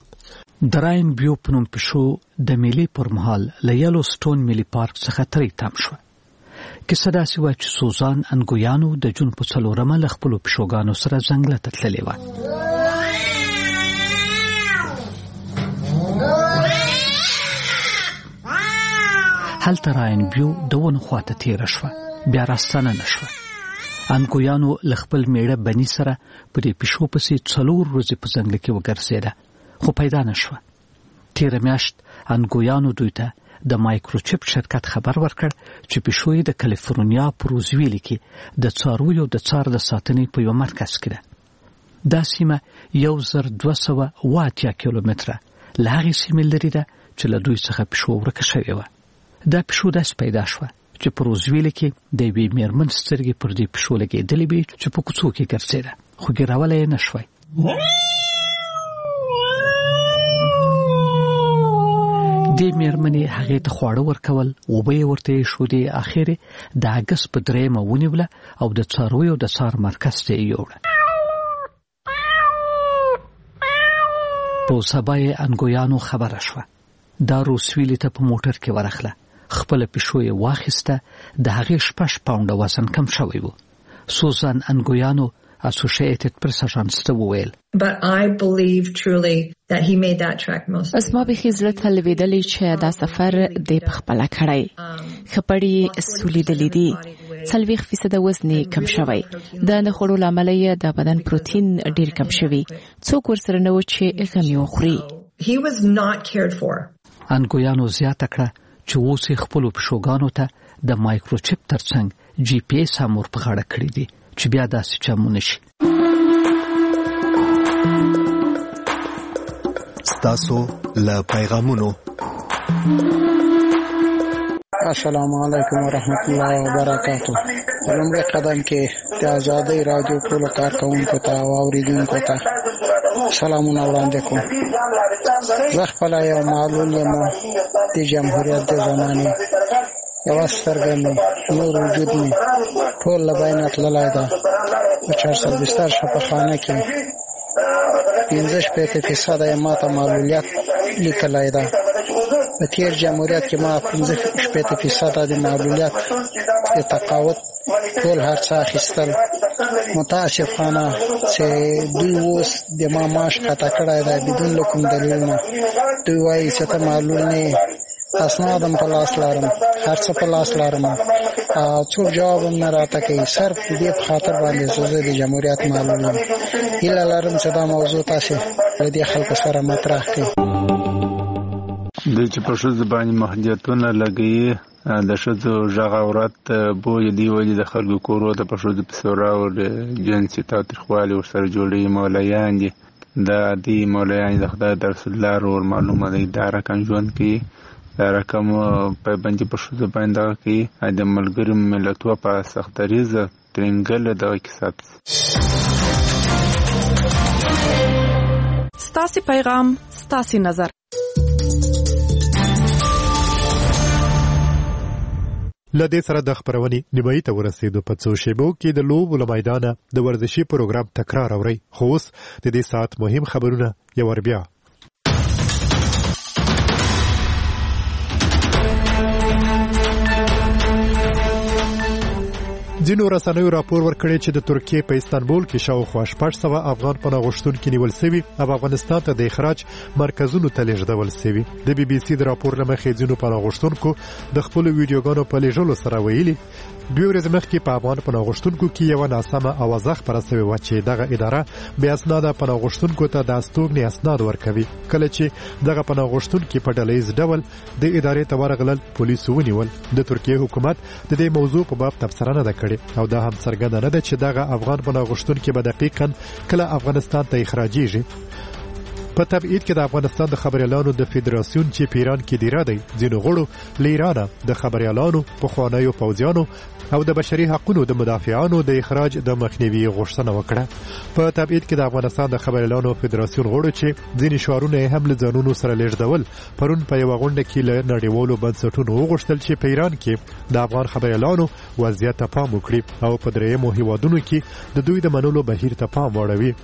[SPEAKER 5] د راین بیو په نوم پیشو د میلې پر مهال له یلو سټون میلي پارک څخه ترې تم شوه. کیسه داسې وه چې سوزان انګویانو د جون په څلورمه له خپلو پیشوګانو سره ځنګله ته تللې وه. هلته راین بیو د ونو خواته تیره شوه، بیا راستنه نه شوه. انګویانو له خپل میړه بني سره په دې پیشو پسې څلور ورځې په ځنګله کې وګرځېده خو پیدا نه شوه. تیره میاشت انګویانو دوی ته د مایکروچپ شرکت خبر ورکړ چې پیشو یې د کالیفورنیا په روزویل کې د څارویو د څار د ساتنې په یو مرکز کې ده. دا سیمه یو زر دوه سوه اوه اتیا کیلومتره له هغې سیمې لرې ده چې له دوی څخه پیشو ورکه شوې وه. دا پیشو داسې پیدا شوه چې په روزویل کې د یوې میرمن سترګې پر دې پیشو لګېدلې وې چې په کوڅو کې ګرځېده خو ګیرولی یې نه شوی. دې میرمنې هغې ته خواړه ورکول، اوبه یې ورته ایښودې، اخر یې د اګست په درېیمه ونیوله او د څارویو د څار مرکز ته یې یوړه. په سبا یې انګویانو خبره شوه. دا روزویل ته په موټر کې ورغله، خپله پیشو یې واخیسته، د هغې شپږ پاونډه وزن کم شوی و. سوزان انګویانو اسوسییټډ پریس اژانس ته وویل
[SPEAKER 21] But I believe truly that he made that trek most.
[SPEAKER 6] اسما به خزله تلویدلې چې دا سفر د پخپله کړی خپړی سولیدلې دي څلويخ فیصد وزن کم شوی. د نخړو لامل یې د بدن پروتین ډیر کم شوی. څوک ورسره نو چې غمی وخوري.
[SPEAKER 21] He was not cared for.
[SPEAKER 5] انګویانو زیاته کړه چې اوس خپل پښوګانو ته د مایکروچپ ترڅنګ جی پی ایس هم ور په غاړه کړی دی چې بیا داسې چمونه شي.
[SPEAKER 15] ستاسو له پیغامونو.
[SPEAKER 22] السلام علیکم ورحمت الله وبرکاتہ. لومړی قدم کې د آزادۍ رادیو ټول کارکونکو ته او اوریدونکو ته سلامونه وړاندې کوم. زه خپل یو معلول یم د جمهوریت د زمانې یوه سترګه مې نور وجود مې ټول له بینه تللی ده. په چار سوه بستر شفاخانه کې پنځه شپېته فیصده یې ما ته معلولیت لیکلی ده. په تېر جمهوریت کې ما پنځه شپېته فیصده د معلولیت د تقاعد ټول هر څه اخیستل. متاسفانه چې دوی اوس د ما معاش قطع کړی دی بدون له کوم دلیلونه. دوی وایي چې ته معلول نه یې، اسناد هم په لاس لرم، هر څه په لاس لرم، څوک جواب هم نه راته کوي. صرف د دې په خاطر باندې چې زه د جمهوریت معلول یم. هیله لرم چې دا موضوع تاسې له دې خلکو سره مطرح کړئ.
[SPEAKER 2] د چې په ښځو باندې محدودیتونه لګوي د ښځو غږ عورت بوی دی ولې د خلکو کورو ته په ښځو پسې راوړي جنسي تاوتریخوالي ورسره جوړوي مولایان دي دا دی مولایان د خدای د رسول الله ورور معلومه دی دا رقم ژوند کوي دا رقم پابندي په ښځو باندې دغه کوي د ملګرو ملتونو په سختدریزه ترنګل دغه کیسه
[SPEAKER 7] ستاسو پیغام ستاسو نظر
[SPEAKER 1] لدې سره د خبرونې نیمایي ته ورسېدو په څو شیبو کې د لوبو له میدانه د ورزشي پروګرام تکرار اورئ خو اوس د دې ساعت مهم خبرونه یو ور بیا ځینو رسنیو راپور ورکړی چې د ترکیې په استانبول کې شاوخوا شپږ سوه افغان پناه غوښتونکي نیول شوي او افغانستان ته د اخراج مرکزونو ته لیږدول شوي د بي بي سي د راپور له مخې ځینو پناه غوښتونکو د خپلو ویډیوګانو په لیږلو سره ویلي دوی ورځ مخکې په افغان پناه غوښتونکو کې یو ناسمه اوازه خپره شوې وه چې دغه اداره بې اسناده پناه غوښتونکو ته د استوګنې اسناد ورکوي کله چې دغه پناه غوښتونکي په ډله ییز ډول د ادارې ته ورغلل پولیسو ونیول د ترکیې حکومت د دې موضوع په باب تبصره نه ده کړې او دا هم څرګنده نه ده چې دغه افغان پناه غوښتونکي به دقیقاً کله افغانستان ته اخراجیږي په تبعید کې د افغانستان د خبريالانو د فدراسیون چې پیران کې دیره دی ځینو غړو لیرانه د خبريالانو په خوانیو پوځیانو او د بشري حقوقو د مدافعانو د اخراج د مخنیوي غوښتنه وکړه په تبعید کې د افغانستان د خبريالانو فدراسیون غړو چې ځینې شعارونه هم له ځانونو سره لیږدول پرون په یو غونډه کې له نړیوالو بنسټونو وغوښتل چې په ایران کې د افغان خبريالانو وضعیت ته پام وکړي او په درېیمو هیوادونو کې د دوی د منلو بهیر ته پام واړوي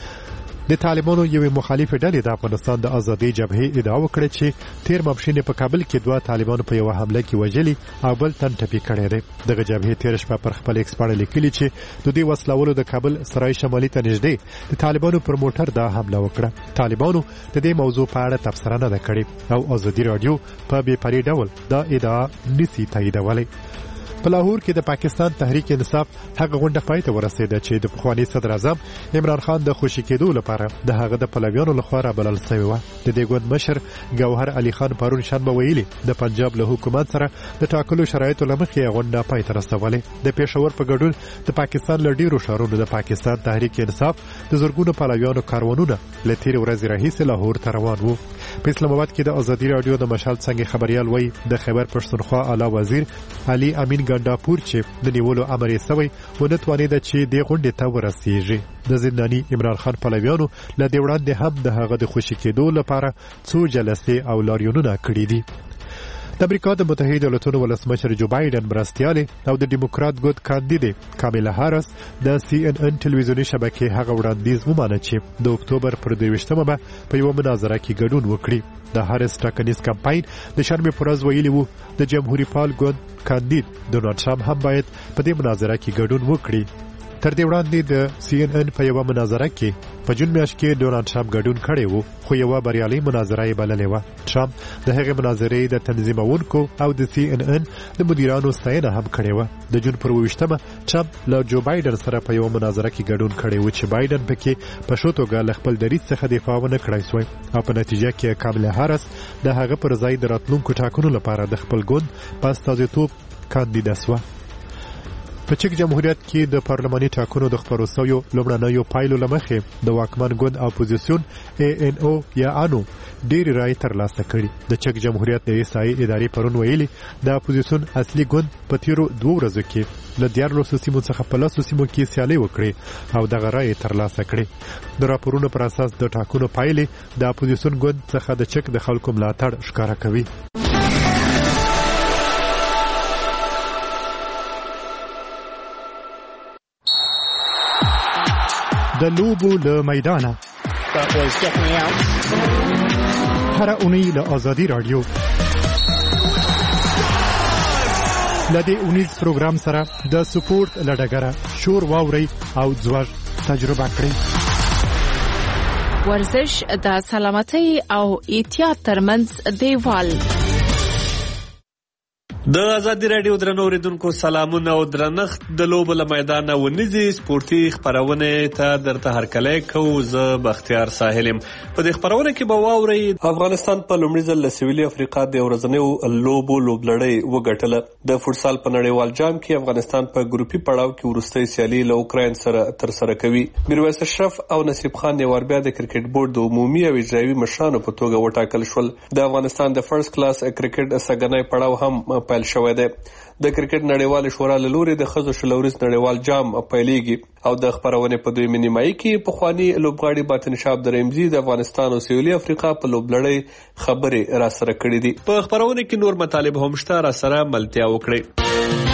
[SPEAKER 1] د طالبانو یوې مخالفې ډلې د افغانستان د ازادۍ جبهې ادعا وکړه چې تیر ماپښین په کابل کې دوه طالبانو په یو حمله کې وژلي او بل تن ټپي کړی دی دغه جبهې تیر شپه پر خپل ایکس باندې لیکلي چې د دې وسلوالو د کابل سرای شمالي ته نږدې د طالبانو پر موټر دا حمله وکړه طالبانو د دې موضوع په اړه تبصره نه ده کړې او ازادي رادیو په بې پرې ډول دا ادعا نسی تاییدولی په لاهور کې د پاکستان تحریک انصاف هغه غونډه پای ته ورسېده چې د پخوانی صدر اعظم عمران خان د خوشی کېدو لپاره د هغه د پلویانو لخوا رابلل شوی و د دې ګوند مشر ګوهر علي خان پرون شنبه ویلي د پنجاب له حکومت سره د ټاکلو شرایطو لمخې غونډه پای ته رسولې د پېښور په ګډون د پاکستان له ډیرو ښارونو د پاکستان تحریک انصاف د زورګونو پلویانو کاروانونه له تیر ورځې راهیسې لاهور ته روان وو په اسلام آباد کې د ازادي رادیو د مشال څنګه خبريال وای د خیبر پښتونخوا اعلی وزیر علي امین ګنداپور چې د نیولو امر یې سوی ونه توانید چې د غونډې ته ورسیږي د زنداني عمران خان پلویانو له دې وړاندې هم د هغه د خوشی کېدو لپاره څو جلسې او لاریونونه کړي دي د امریکا د متحده ایالاتونو ولسمشر جو بایدن مرستياله او د ډیموکرات ګوند کاندیده کامیلا هارس د سی ان ان ټلویزیوني شبکې هغه وړاندیز ومانه چې د اکتوبر پر دویشتمه به په یو مناظره کې ګډون وکړي د هارس ټاکنیز کمپاین د شرمې پرز ویلي وو د جمهوریت پال ګوند کاندید ډونالډ ټرمپ هم باید په دې مناظره کې ګډون وکړي تر دې وړاندې د سی ان ان په یو مناظره کې په جون میاشت کې ډونالډ ټرمپ ګډون کړی وو خو یو بریالي مناظره یې بللې و ټرمپ د هغې مناظرې د تنظیمونکو او د سی ان ان د مدیرانو ستاینه هم کړې و د جون پر ویشتمه ټرمپ له جو بایدن سره په یو مناظره کې ګډون کړی و چې بایدن پکې په شو توګه له خپل دریځ څخه دفاع ونه کړای سوی او په نتیجه کې کاملا هارس د هغه پر ځای د راتلونکو ټاکنو لپاره د خپل ګوند په استازیتوب کاندیده سوه په چک جمهوریت کې د پارلماني ټاکنو د خبرو سویو لومړنیو پایلو لمخې د واکمن ګوند اپوزیسیون ای ان او یا انو ډېر رای ترلاسه کړي د چک جمهوریت د ایسای ادارې پرون ویلي د اپوزیسیون اصلي ګوند په تیرو دوه ورځو کې له دیارلسو سیمو څخه په لسو سیمو کې سیالي وکړي او دغه رای ترلاسه کړي د راپورونو پر اساس د ټاکنو پایلې د اپوزیسیون ګوند څخه د چک د خلکو ملاتړ ښکاره کوي د لوبو له میدانه هر اونۍ له ازادي رادیو لدې اونیز پروګرام سره د سپورت لډګره شور واوري او ځوږ تجربه کړئ
[SPEAKER 6] ورزش د سلامتۍ او احتیاط ترمنځ دیوال
[SPEAKER 8] د ازادي رادیو درنو اوریدونکو سلامونه او درنښت د لوبو له میدانه ونیزي سپورتي خبرونه ته درته هرکلی کوو. زه بختیار ساحلم. په دې خبرونه کې به واورئ افغانستان په لومړي ځل له سویلي افریقا د ورځنیو لوبو لوبلړۍ وګټله. د فوټسال په نړیوال جام کې افغانستان په ګروپي پړاو کې وروستۍ سیالي له اوکراین سره ترسره کوي. میرویس اشرف او نصیب خان یوار بیا د کرکټ بورډ د عمومي او اجرایي مشرانو په توګه وټاکل شول. د افغانستان د فرست کلاس کرکټ سګنی پړاو هم پیل شوی دی. د کرکټ نړیوال شورا له لوري د ښځو شلوريز نړیوال جام پیلېږي او د خبرونې په دویمه نیمایي کې پخواني لوبغاړي باطن شاه عبدالرحیمزي د افغانستان او سویلي افریقا په لوبلړۍ خبرې را سره کړې دي. په خبرونه کې نور مطالب هم شته، را سره ملتیا وکړئ.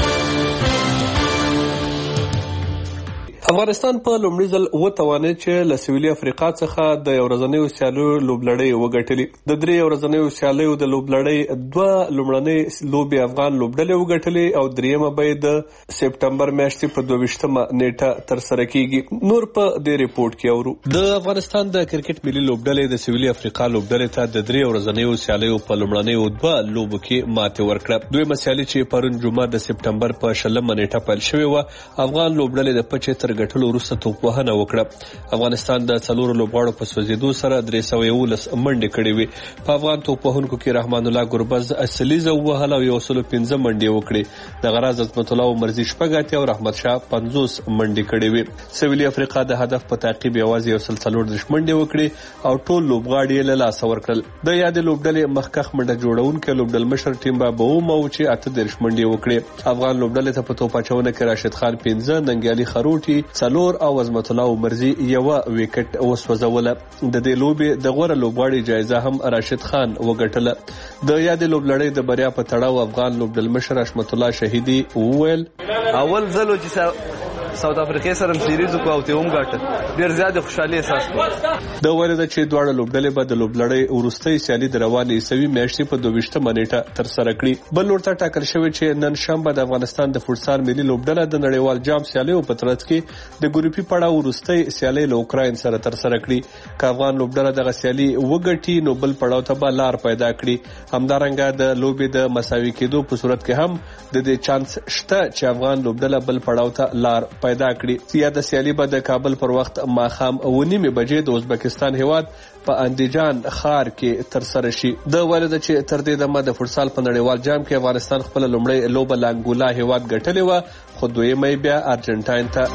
[SPEAKER 8] افغانستان په لومړي ځل وتوانید چې له سویلي افریقا څخه د یو ورځنیو سیالیو لوبلړۍ وګټلې. د درې ورځنیو سیالیو د لوبلړۍ دوه لومړنۍ لوبې افغان لوبډلې وګټلې او دریمه به د سپټمبر میاشتې په دوه ویشتمه نیټه ترسره کیږي. نور په دې ریپورت کې اورو. د افغانستان د کرکټ ملي لوبډلې د سویلي افریقا لوبډلې ته د درې ورځنیو سیالیو په لومړنیو دوه لوبو کې ماتې ورکړه. دویمه سیالي چې پرون جمعه د سپټمبر په شلمه نیټه پیل شوې وه، افغان لوبډلې د پچې تر ګټلو وروسته توپوهنه وکړه. افغانستان د څلورو لوبغاړو په سوځېدو سره درې سوه یولس منډې کړې وې. په افغان توپوهونکو کې رحمان الله ګربز اصلیزه ووهله او یو سلو پنځه منډې وکړې. دغه راز عظمت الله عمرزي شپږ اتیا او رحمت شاه پنځوس منډې کړې وې. سویلي افریقا د هدف په تعقیب یوازې یو سل څلور دېرش منډې وکړې او ټول لوبغاړي یې له لاسه ورکړل. د یادې لوبډلې مخکښ منډه جوړونکی لوبډلمشر ټیم بابو مو چې اته دېرش منډې وکړې. افغان لوبډلې ته په توپ اچونه کې راشد خان پنځه، ننګیالي خروټي څلور او عظمت الله عمرزي یوه وکټ وسوځوله. د دې لوبې د غوره لوبغاړي جایزه هم راشد خان وګټله. د یادې لوبلړۍ د بریا په تړاو افغان لوبډلمشر حشمت الله شهیدي وویل:
[SPEAKER 9] اول ځل چې ساوث افریقا سره سیریز کو او ته هم ګټه ډیر زیات خوشحالي احساس کوم.
[SPEAKER 8] د وریده چې دواړه لوبډلې به د لوبلړۍ وروستۍ سیالي د روانې عیسوي میاشتې په دوه ویشتمه نیټه ترسره کړي. بل لور ته ټاکل شوی چې نن شنبه د افغانستان د فوټسال ملي لوبډله د نړیوال جام سیالیو په ترڅ کې د ګروپي پړاو وروستۍ سیالي له اوکراین سره ترسره کړي. که افغان لوبډله دغه سیالي وګټي نو بل پړاو ته به لار پیدا کړي. همدارنګه د لوبې د مساوي کېدو په صورت کې هم د دې چانس شته چې افغان لوبډله بل پړاو ته لار پیدا کړي. یا د سیالي به د کابل پر وخت ماښام اوه نیمې بجې د ازبکستان هیواد په اندیجان ښار کې ترسره شي. د ویله چې تر دې دمه د فوټسال په نړیوال جام کې افغانستان خپله لومړۍ لوبه له انګولا هیواد ګټلې وه، خو دویمه یې بیا ارجنټاین ته.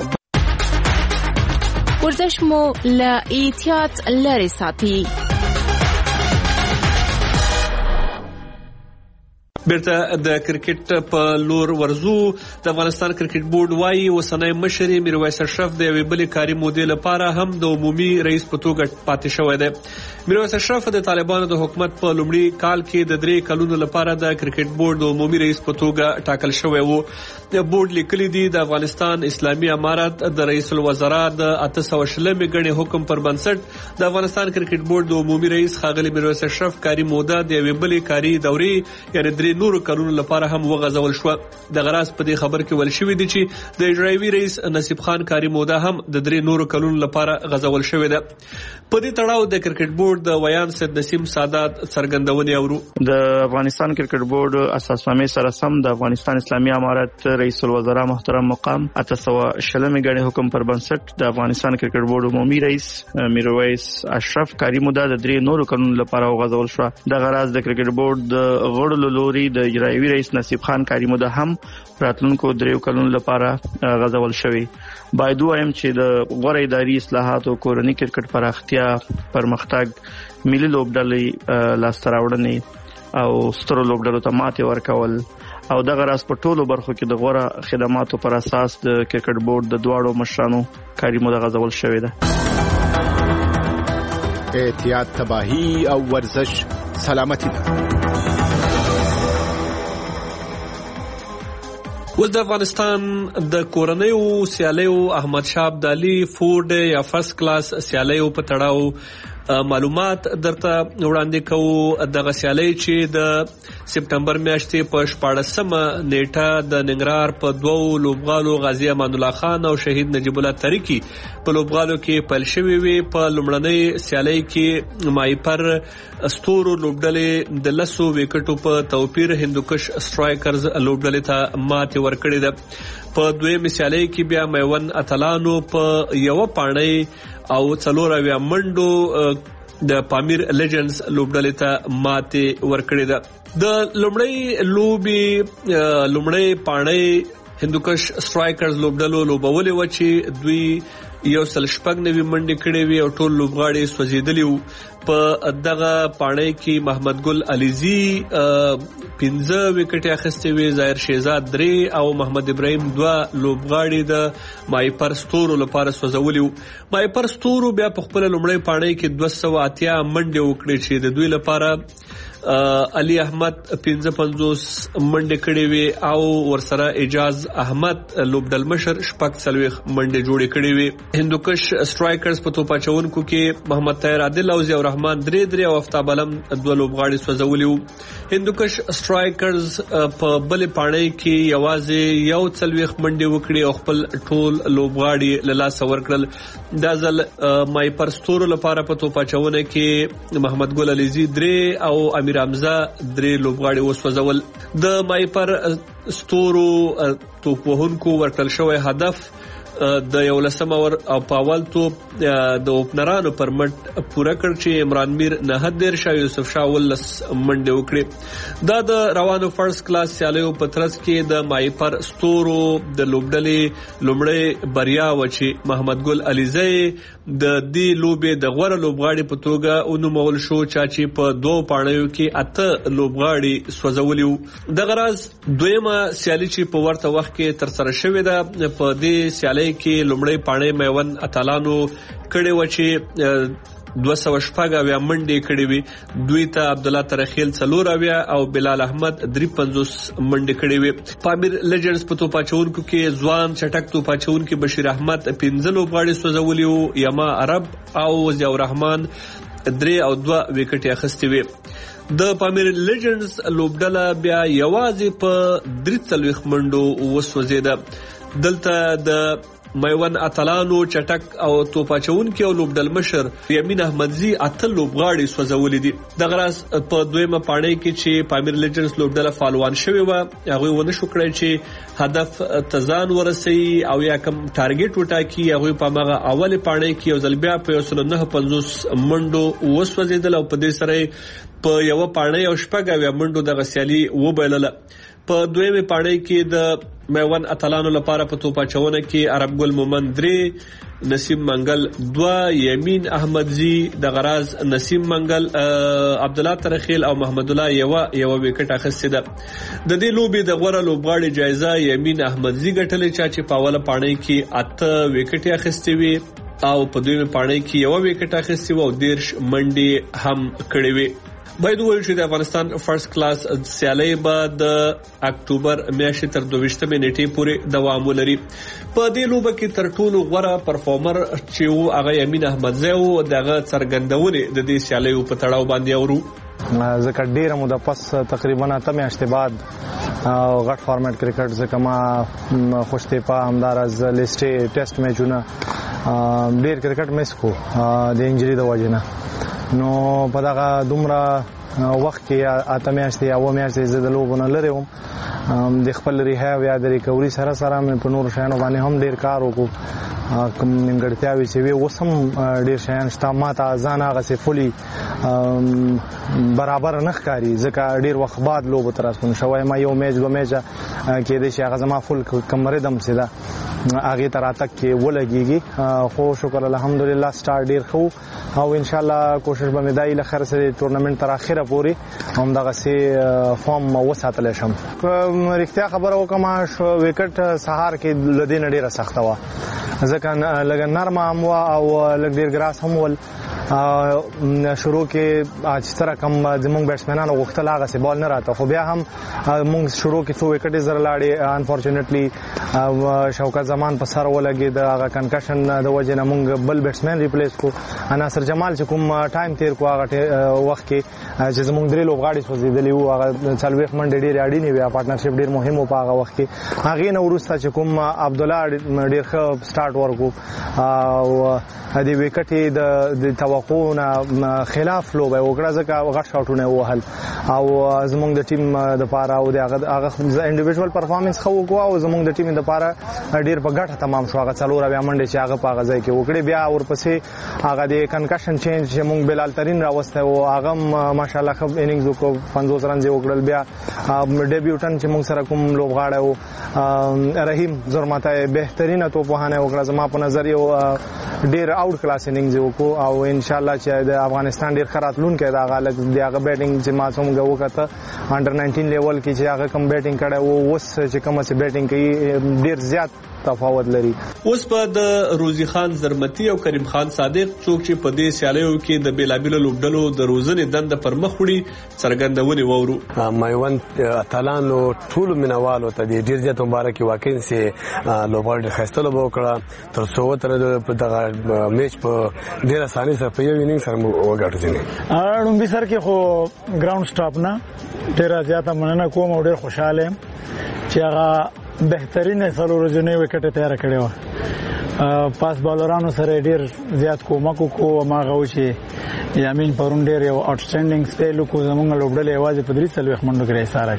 [SPEAKER 6] ورزش مو له احتیاط لرې ساتي.
[SPEAKER 8] بیرته د کرکټ په لور ورزو. د افغانستان کرکټ بورډ وايي اوسنی مشر میرویس اشرف د یوې بلې کاري مودې لپاره هم د عمومي رئیس په توګه پاتې شوی دی. میرویس اشرف د طالبانو د حکومت په لومړي کال کې د درې کلونو لپاره د کرکټ بورډ د عمومي رئیس په توګه ټاکل شوی وو. بورډ لیکلي دي د افغانستان اسلامي امارت د رئیس الوزرا د اته سوه شلمې ګڼې حکم پر بنسټ د افغانستان کرکټ بورډ د عمومي رئیس ښاغلي میرویس اشرف کاري موده د یوې بلې کاري دورې یعنې درې نورو کلونو لپاره هم وغځول شو. د غراس په دې خبر کې ول شوې دي چې د اجرایي رئیس نصیب خان کاري موده هم د درې نورو کلونو لپاره غځول شوې ده. په دې تړاو د کرکټ بورډ د ویان سید نسیم سادات څرګندونې اورو.
[SPEAKER 23] د افغانستان کرکټ بورډ اساسنامې سره سم د افغانستان اسلامي امارت رئیس الوزرا محترم مقام اته سوه شلمې ګڼې حکم پر بنسټ د افغانستان کرکټ بورډ عمومي رئیس میرویس اشرف کاري موده د درې نورو کلونو لپاره وغځول شو. د غراس د کرکټ بورډ د غړو له لوري د اجرایي رئیس نصیب خان کاري موده هم راتلونکو دریو کلونو لپاره غځول شوی. باید وایم چې د غوره اداري اصلاحاتو، کورني کرکټ پراختیا، پرمختګ، ملي لوبډلې لاسته راوړنې او سترو لوبډلو ته ماتې ورکول او دغه راز په ټولو برخو کې د غوره خدماتو پر اساس د کرکټ بورډ د دواړو مشرانو کاري موده غځول شوې ده.
[SPEAKER 24] احتیاط تباهی او ورزش سلامتی ده.
[SPEAKER 8] ول د افغانستان د کورنیو سیالیو احمد شاه ابدالي فورډ یا فرست کلاس سیالیو په تړاو معلومات درته وړاندې کوو. دغه سیالي چې د سپټمبر میاشتې په شپاړسمه نیټه د ننګرهار په دوو لوبغالو غازی امان الله خان او شهید نجیب الله تاریخي په لوبغالو کې پیل شوې وي. په لومړنۍ سیالي کې مایپر ستورو لوبډلې د لسو وکټو په توپیر هندوکش سټرایکرز لوبډلې ته ماتې ورکړې ده. په دویمه سیالي کې بیا میوند اتلانو په یو پاڼۍ او څلور اویا منډو د پامیر لیجنډز لوبډلې ته ماتې ورکړې ده. د لومړی لوبي لومړی پاڼۍ هندوکش سټرایکرز لوبډلو لوبولې و چې دوی یو سل شپږ نوي منډې کړې وي او ټول لوبغاړي سوځېدلي وو. په دغه پاڼۍ کې محمد ګل علیزي پنځه وکټې اخیستې وي، ظاهر شهزاد درې او محمد ابراهیم دوه لوبغاړي د مایپر ستورو لپاره سوځولي وو. مایپر ستورو بیا په خپل لومړی پاڼۍ کې دوه سوه اتیا منډې وکړې چې د دوی لپاره علي احمد پنځه پنځوس منډې کړې وي او ورسره اجاز احمد لوبډل مشر شپږ څلوېښت منډې جوړې کړې وي. هندوکش سټرایکرز په توپ اچونکو کې محمد طاهر عادل او ضیاء الرحمن درې درې او افتاب علم دوه لوبغاړي سوځولي وو. هندوکش سټرایکرز په بلې پاڼۍ کې یوازې یو څلوېښت منډې وکړې او خپل ټول لوبغاړي له لاسه ورکړل. دا ځل مایپر ستورو لپاره په توپ اچونه کې محمد ګل علیزي درې او امیر حمزه درې لوبغاړي وسوځول. د مایپر ستورو توپ وهونکو ورکړل شوی هدف د یو لسم اور او پاول توپ د اوپنرانو پر مټ پوره کړ چې عمران میر نه دېرش او یوسف شاه ولس منډه وکړي. دا د روانو فرست کلاس سیالیو په ترڅ کې د مایپر ستورو د لوبډلې لومړی بریا و چې محمد ګل علیزي د دې لوبې د غوړه لوبغاړي په توګه ونومول شو چې په دوه پاڼیو کې اته لوبغاړي سوځولي وو. د غراز دویمه سیالي چې په ورته وخت کې تر سره شوې ده په دې سیالي کې لومړی پاڼۍ میوند اتلانو کړې و چې دوه سوه شپږ اویا منډې کړې وي. دوی ته عبدالله ترخیل څلور اویا او بلال احمد درې پنځوس منډې کړې وي. پامیر لیجنډز په توپ اچونکو کې ځوان چټک توپ اچونکي بشیر احمد پنځه لوبغاړي سوځولي وو. یما عرب او ضیاء الرحمن درې او دوه وکټې اخیستې وي. د پامیر لیجنډز لوبډله بیا یوازې په درې څلوېښت منډو وسوځېده. دلته د میوند اتلانو چټک او توپ اچونکي او لوبډل مشر یمین احمدزي اته لوبغاړي سوځولي دي. دغه راز په دویمه پاڼۍ کې چې پامیر لیجنډز لوبډله فالوان شوی و هغه ونه شو کړی چې هدف تزان ورسي او یا کم ټارګټ وټاکي. هغه په ماغه اوله پاڼۍ کې یو ځل بیا په یو سل نه پنځوس منډو وسوځیدل او په دې سره په یو پاڼۍ او شپږ اویا منډو د غسیالي وبایلله. په دویمه پاڼۍ کې د میوند اتلانو لپاره په توپ اچونه کې عرب ګل مومن درې، نسیم منګل دوه، یمین احمدزي د غراز نسیم منګل عبدالله ترخیل او محمد الله یو یو وکټ اخیستې ده. د دې لوبې د غوړه لوبغاړي جایزه یمین احمدزي ګټلې چې په اوله پاڼۍ کې اته وکټ اخیستې وي او په دویمه پاڼۍ کې یو وکټ اخیستې و او دیرش منډې هم کړې وي. باید وویل چې د افغانستان فرست کلاس سیالي به د اکتوبر میاشتې تر دویشتمې نیټې پورې دوام ولري. په دې لوبه کې تر ټولو غوره پرفارمر چې وو هغه یمین احمدزي وو. دغه څرګندونې د دې سیالیو په تړاو باندې اورو.
[SPEAKER 3] ځکه ډیره موده پس تقریبا اته میاشتې بعد او غټ فارمټ کرکټ ځکه ما خوشتیپا همدارز لیسټي ټیسټ میچونه ډیر کرکټ میس کو د انجری د وجې نه. نو په دغه دومره وخت کې اته میاشتې یا اوه میاشتې زه د لوبو نه لرې وم. د خپل ریهاب یا د ریکوري سره سره مې په نورو شیانو باندې هم ډېر کار وکړو. کوم نیمګړتیاوې چې وي اوس هم ډېر شیان شته. ما ته ځان هغسې فولي برابر نه ښکاري ځکه ډېر وخت بعد لوبو ته راستون شوی. ما یو میچ دوه میچه کېدای شي هغه زما فول کم ردم چې ده هغې ته راتګ کې ولګېږي. خو شکر الحمدلله سټار ډېر ښه او انشاءالله کوشش به مې دا وي له خیر سره ټورنمنټ تر اخره پورې همدغسې فارم وساتلی شم. رښتیا خبره وکړم وکټ سهار کې له دې نه ډېره سخته وه ځکه لږ نرمه هم وه او لږ ډېر ګراس هم ول شروع کې چې سره کم زموږ بیټسمنانو غوښتل هغه سي بال نه راته خو بیا هم موږ شروع کې څو وکټې زر لاړې انفورچونټلی شوکت زمان په سر ولګي د هغه کنکشن د وجه نه موږ بل بیټسمن ریپلیس کو ناصر جمال چې کوم ټایم تیر کو هغه وخت کې چې زموږ درې لوبغاړي سوځېدلې وو هغه څلوېښت منډې ډېرې اړینې وې پارټنرشپ ډېر مهم و په هغه وخت کې هغې نه وروسته چې کوم عبدالله ډېر ښه سټارټ ورکو او د وکټې د توقع نه خلاف لوبه وکړه ځکه غټ شاټونه وهل او زموږ د ټیم د پاره او د هغه انډیویډوال پرفارمنس خو کو او زموږ د ټیم د پاره ډیر په ګټه تمام شو هغه څلور بیا منډه چې هغه په غځای کې وکړي بیا ورپسې هغه د کنکشن چینج چې موږ بلال ترين راوسته او هغه ماشاءالله خو انینګز وکړ پنځوس رن یې وکړل بیا ډیبیوټن چې موږ سره کوم لوبغاړی او رحیم زرماته بهترینه توپوهانه وکړه زما په نظر یو ډیر آوټ کلاس انینګز وکړو او ان شاء الله چې د افغانستان ډیر خراتلون کې دا غالک دی هغه بیټینګ چې ما څومره وکړه انډر ناینټین لیول کې چې هغه کم بیټینګ کړه او اوس چې کومه سي بیټینګ کوي ډیر زیات تفاوت لري.
[SPEAKER 8] اوس په د روزي خان زرمتی او کریم خان صادق څوک چې په دې سیالیو کې د بیلابیلو لوبډلو د روزنې دند پر مخ وړي څرګندونې وورو.
[SPEAKER 4] مایوان اتلانو ټول منوالو ته ډیر زیات مبارک واقعي سي لوبډل خاصه لوب وکړه تر څو تر دغه میچ په ډیر اساني سره په یو انینګ سره وګټل دي.
[SPEAKER 10] اړم به سر کې خو ګراوند سټاپ نه ډیر زیات مننه کوم او ډیر خوشاله چې هغه بهترینه څلور ورځې وکټه تیار کړې و پاس بالرانو سره ډیر زیات کومک وکړو ما غو چې یامین پرون ډیر یو آوټسټینډینګ سټایل کو زمونږ لوبډلې आवाज په درې څلوېښت منډو کې ساره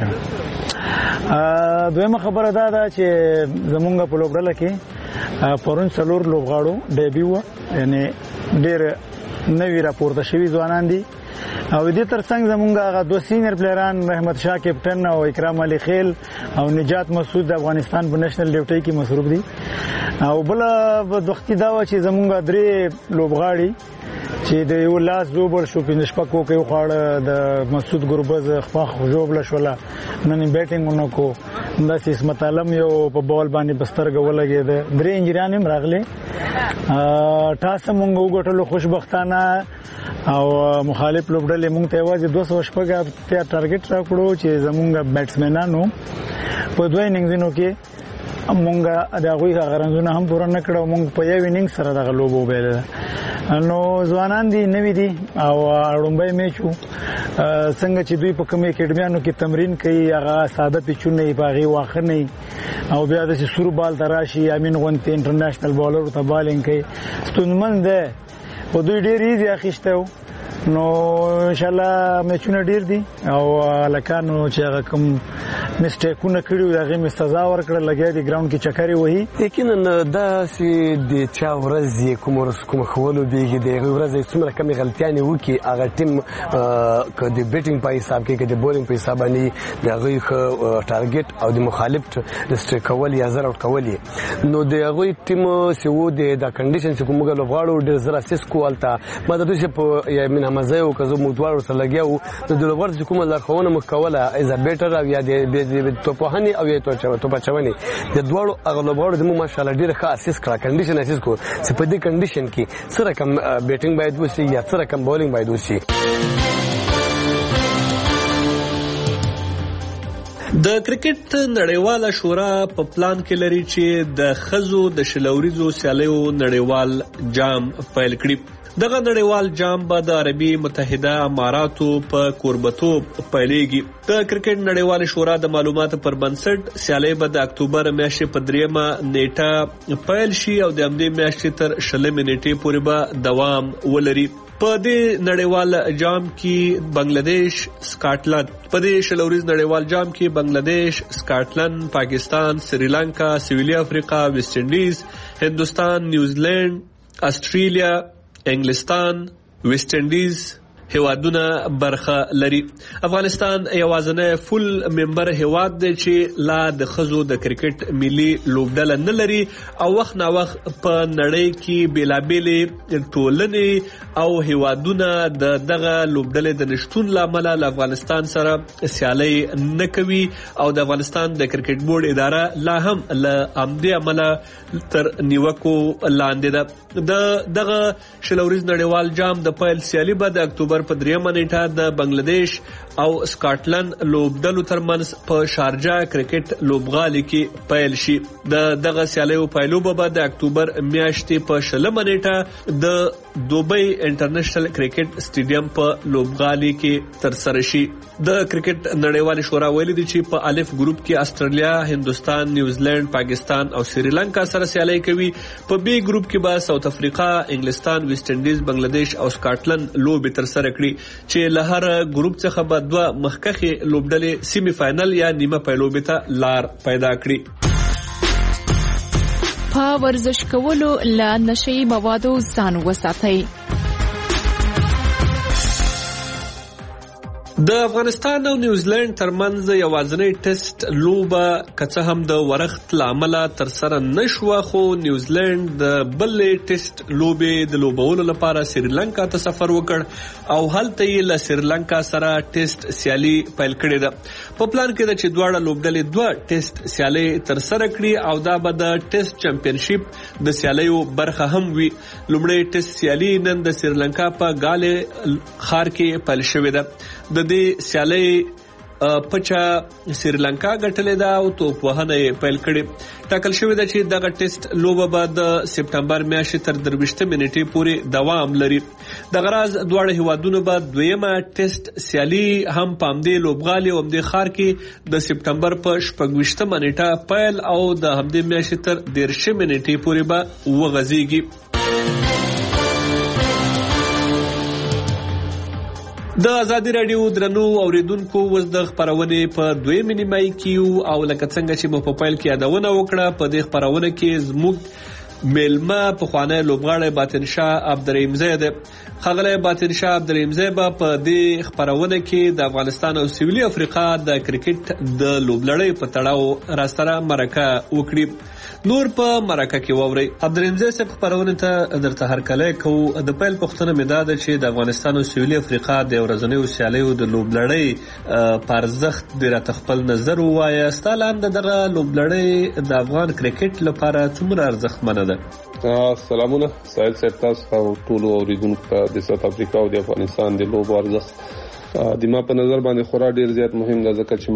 [SPEAKER 10] کړه. دویمه خبره دا ده چې زمونږ په لوبډله کې پرون څلور لوبغاړو ډیبیو یعنی ډیر نوی راپورته شوی ځوانان دي او دې ترڅنګ زمونږ هغه دوه سینیئر پلیران رحمت شاه کیپټن او اکرام علي خیل او نجات مسعود د افغانستان په نېشنل ډیوټي کې مصروف دي او بل د وختي دا و چې زمونږ درې لوبغاړي چې د یو لاس دوبل شو په نشپکو کې خوړه د مسعود ګربز خپخ جوړ شولا نن بیټینګ ونکو د اسمت عالم یو په بال باندې بستر غولګي د درې انجریان هم راغلي تاسو مونږ وګټلو خوشبختانه او مخالف لوبډلې مونږ ته واځي دوه سوه شپږ ته ټارګټ راکړو چې زمونږ بیټسمنانو په دوه اننګزونو کې مونږ د هغه غرنزونه هم پوره نکړو مونږ په یو اننګ سره د غلوب وبېل نو ځوانان دي نوې دي او اړومبای میچو څنګه چې دوی په کومې اکیډمیانو کې تمرین کوي هغه ساده پیچونه یې باغی واخه نه او بیا د سورو بال تراشي امین غونتی انټرنیشنل بالر ته بالینګ کوي ستونمن ده په دوی ډېر ایزي اخیسته نو ان شاء الله میچونه ډیر دي او لکانو چې هغه کوم میسټیکونه کړیو هغه مستزا ورکړل لګیا دي ګراوند کې چکرې وਹੀ
[SPEAKER 4] یقینا دا سي د چا ورځ کوم ورځ کوم خولو دیږي د ورځ څومره کمی غلطیانه وکي هغه ټیم ک د بیټینګ په حساب کې ک د بولینګ په حساب باندې دغه ټارګټ او د مخالف د سټریکول یا زر اوټ کول نو دغه ټیم سیو د کنډیشن چې کومه لوغاړو ډیر زرا سیس کوالتا ما د دوی په یمن مزه او کزو مودوار سره لګیاو د دلور چې کومه لارښوونه مکوله از بیټر او یا د توپهنی او یا توپچونی د دوړو اغلبوړو د ماشاءالله ډیره ښه اساس کړه کنډیشن اساس کو چې په دې کنډیشن کې سره کم بیټینګ باید وشي یا سره کم بولینګ باید وشي.
[SPEAKER 8] د کرکټ نړیواله شورا په پلان کې لري چې د خزو د شلوریزو سیالیو نړیوال جام پیل کړي. دغه نړیوال جام به د عربي متحده اماراتو په کوربتوب پیلېږي. د کرکټ نړیواله شورا د معلوماتو پر بنسټ سیالي به د اکتوبر میاشتې په دریمه نیټه پیل شي او د همدې میاشتې تر شلمې نیټې پورې به دوام ولري. په دې نړیوال جام کې بنگلاديش سکاټلند په دې شلوریز نړیوال جام کې بنگلاديش سکاټلند پاکستان سریلانکا سویلي افریقا ویسټ انډیز هندوستان نیوزیلند استرالیا انګلستان ویسټ انډیز هیوادونه برخه لري. افغانستان یوازینی فول ممبر هیواد دی چې لا د خزو د کرکټ ملي لوبډله نه لري او وخت نا وخت په نړۍ کې بیلابېلې ټولنې او هیوادونه د دغه لوبډلې د نشټون لامل له افغانستان سره سیالي نه کوي او د افغانستان د کرکټ بورډ اداره لا هم له امدي عمله تر نیوکو لاندې ده. د دغه شلوريز نړیوال جام د پیل سیالي به د اکتوبر په دریمه نیټه د بنگلاديش او سکاټلند لوبډلو ترمنځ په شارجه کرکټ لوبغالي کې پیل شي. د دغه سیالیو پیلوبه به د اکتوبر میاشتې په شلمه نیټه د دوبۍ انټرنیشنل کرکټ سټیډیم په لوبغالي کې تر سره شي. د کرکټ نړیوال شورا ویلي دی چې په الف ګروپ کې استرالیا، هندستان، نیوزیلند، پاکستان او سریلانکا سره سیالي کوي. په بی ګروپ کې به ساوث افریقا، انګلستان، ویسټ انډیز، بنگلاديش او سکاټلند لوبې تر سره کړي چې له هر ګروپ څخه به دوه مخکخي لوبډلې سیمی فائنل یا نیمه پایلوبې ته لار پیدا کړي.
[SPEAKER 6] په ورزش کولو له نشي موادو ځان وساتئ.
[SPEAKER 8] د افغانستان او نیوزیلند ترمنځ یوازینی ټیسټ لوبه کڅه هم د ورښت لامل تر سره نشوه، خو نیوزیلند د بلې ټیسټ لوبې د لوبولو لپاره سریلانکا ته سفر وکړ او هلته یې له سریلانکا سره ټیسټ سیالي پیل کړې ده. په پلان کې ده چې دواړه لوبډلې دوه ټیسټ سیالي تر سره کړي او دا به د ټیسټ چمپیونشپ د سیالیو برخه هم وي. لومړی ټیسټ سیالي نن د سریلانکا په ګالې ښار کې پیل شوې ده. د دې سیالي پچا سریلانکا ګټلې ده او توپ وهنه یې پیل کړې. ټاکل شوې ده چې دغه ټیسټ لوبه به د سپټمبر میاشتې تر درویشتمې نیټې پورې دوام لري. دغه راز دواړه هیوادونو به دویمه ټیسټ سیالي هم په همدې لوبغالي او همدې ښار کې د سپټمبر په شپږویشتمه نیټه پیل او د همدې میاشتې تر دېرشمې نیټې پورې به وغځېږي. د ازادي رادیو درنو اوریدونکو اوس د خبرونې په دویمې نیمایي کې او لکه څنګه چې مو په پیل کې یادونه وکړه، په دې خبرونه کې زموږ میلمه پخوانی لوبغاړی باطن شاه عبدالرحیم زی دی. ښاغلی باطن شاه عبدالرحیم زی به په دې خبرونه کې د افغانستان او سویلي افریقا د کرکټ د لوبلړۍ په تړاو راسره مرکه وکړي. نور په مرکه کې واورئ. عبدالرحیم زی صاحب خبرونه ته درته هرکلی کوو. د پیل پوښتنه مې دا ده چې د افغانستان او سویلي افریقا د ورځنیو سیالیو د لوبلړۍ په ارزښت دې راته خپل نظر ووایه. ستا لاندې دغه لوبلړۍ د افغان کرکټ لپاره څومره ارزښتمنه ده؟
[SPEAKER 11] سلامونه سعید صاحب، تاسو او ټولو اوریدونکو ته د ساوث افریقا او د افغانستان د لوبو ارزښت د ما په نظر باندې خورا ډیر زیات مهم ده، ځکه چې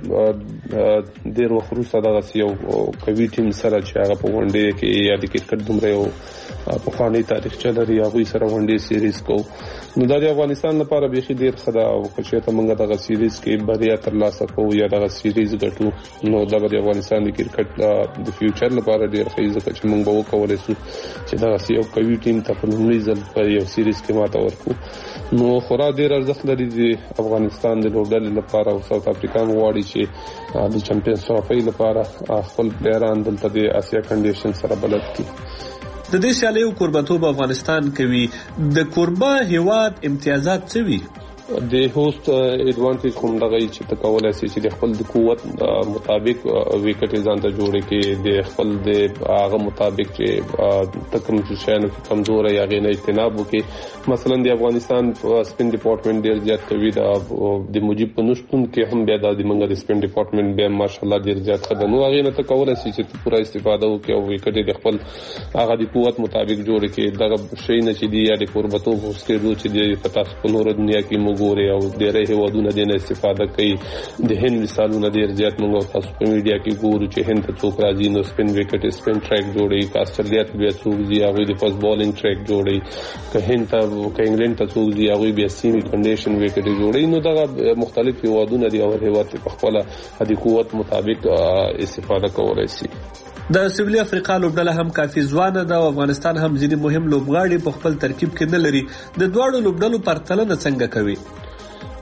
[SPEAKER 11] موږ ډیر وخت وروسته دغه یو قوي ټیم سره چې هغه په ون ډے کې یا د کرکټ دومره یو پخوانی تاریخچه لري هغوی سره ون ډے سیریز کوو. نو دا د افغانستان لپاره بیخي ډیر ښه ده او که چېرته موږ دغه سیریز کې بریا ترلاسه کوو یا دغه سیریز ګټو نو دا به د افغانستان د کرکټ د فیوچر لپاره ډیر ښه وي، ځکه چې موږ به وکولی شو چې دغسې یو قوي ټیم ته په لومړي ځل په یو سیریز کې ماته ورکړو. نو خورا ډیر ارزښت لري د افغانستان د لوبډلې لپاره او ساوث افریقا غواړي چې د چمپیونز ټرافۍ لپاره خپل پلیران دلته د اسیا کنډیشن سره بلد کړي.
[SPEAKER 8] د دې سیالیو کوربتوب افغانستان کوي. د کوربه هیواد امتیازات څه وي؟
[SPEAKER 11] د هوست ایڈوانټیج کوم دغه چې ته کولای شي چې د خپل د قوت مطابق وکټ ځان ته جوړ کړي، د خپل د هغه مطابق چې تکم چې شانو کې کمزور یا غینه اجتناب وکړي. مثلا د افغانستان سپین ډپارټمنټ ډیر زیات قوي ده، د مجيب په نشتون کې هم بیا د منګه د سپین ډپارټمنټ به ماشاءالله ډیر زیات ښه ده. نو هغه نه ته کولای شي چې پوره استفاده وکړي او وکټ د خپل هغه د قوت مطابق جوړ کړي. دغه شی نه چې دی یا د قربتوب هوسکېدو چې دی په تاسو په نور دنیا کې ګوري او ډېرې هیوادونه دې نه استفاده کوي. د هند مثالونه ډېر زیات موږ تاسو په میډیا کې ګورو چې هند ته څوک راځي نو سپین وکټ سپین ټریک جوړوي، که استرالیا ته بیا څوک ځي هغوی د فاست بالینګ ټریک جوړوي، که هند ته که انګلینډ ته څوک ځي هغوی بیا سیمي کنډیشن وکټ جوړوي. نو دغه مختلف هیوادونه دي او هیواد په خپله د قوت مطابق استفاده کولی شي.
[SPEAKER 8] د سویلي افریقا لوبډله هم کافي ځوانه ده او افغانستان هم ځینې مهم لوبغاړي په خپل ترکیب کې نه لري. د دواړو لوبډلو پرتلنه څنګه کوي؟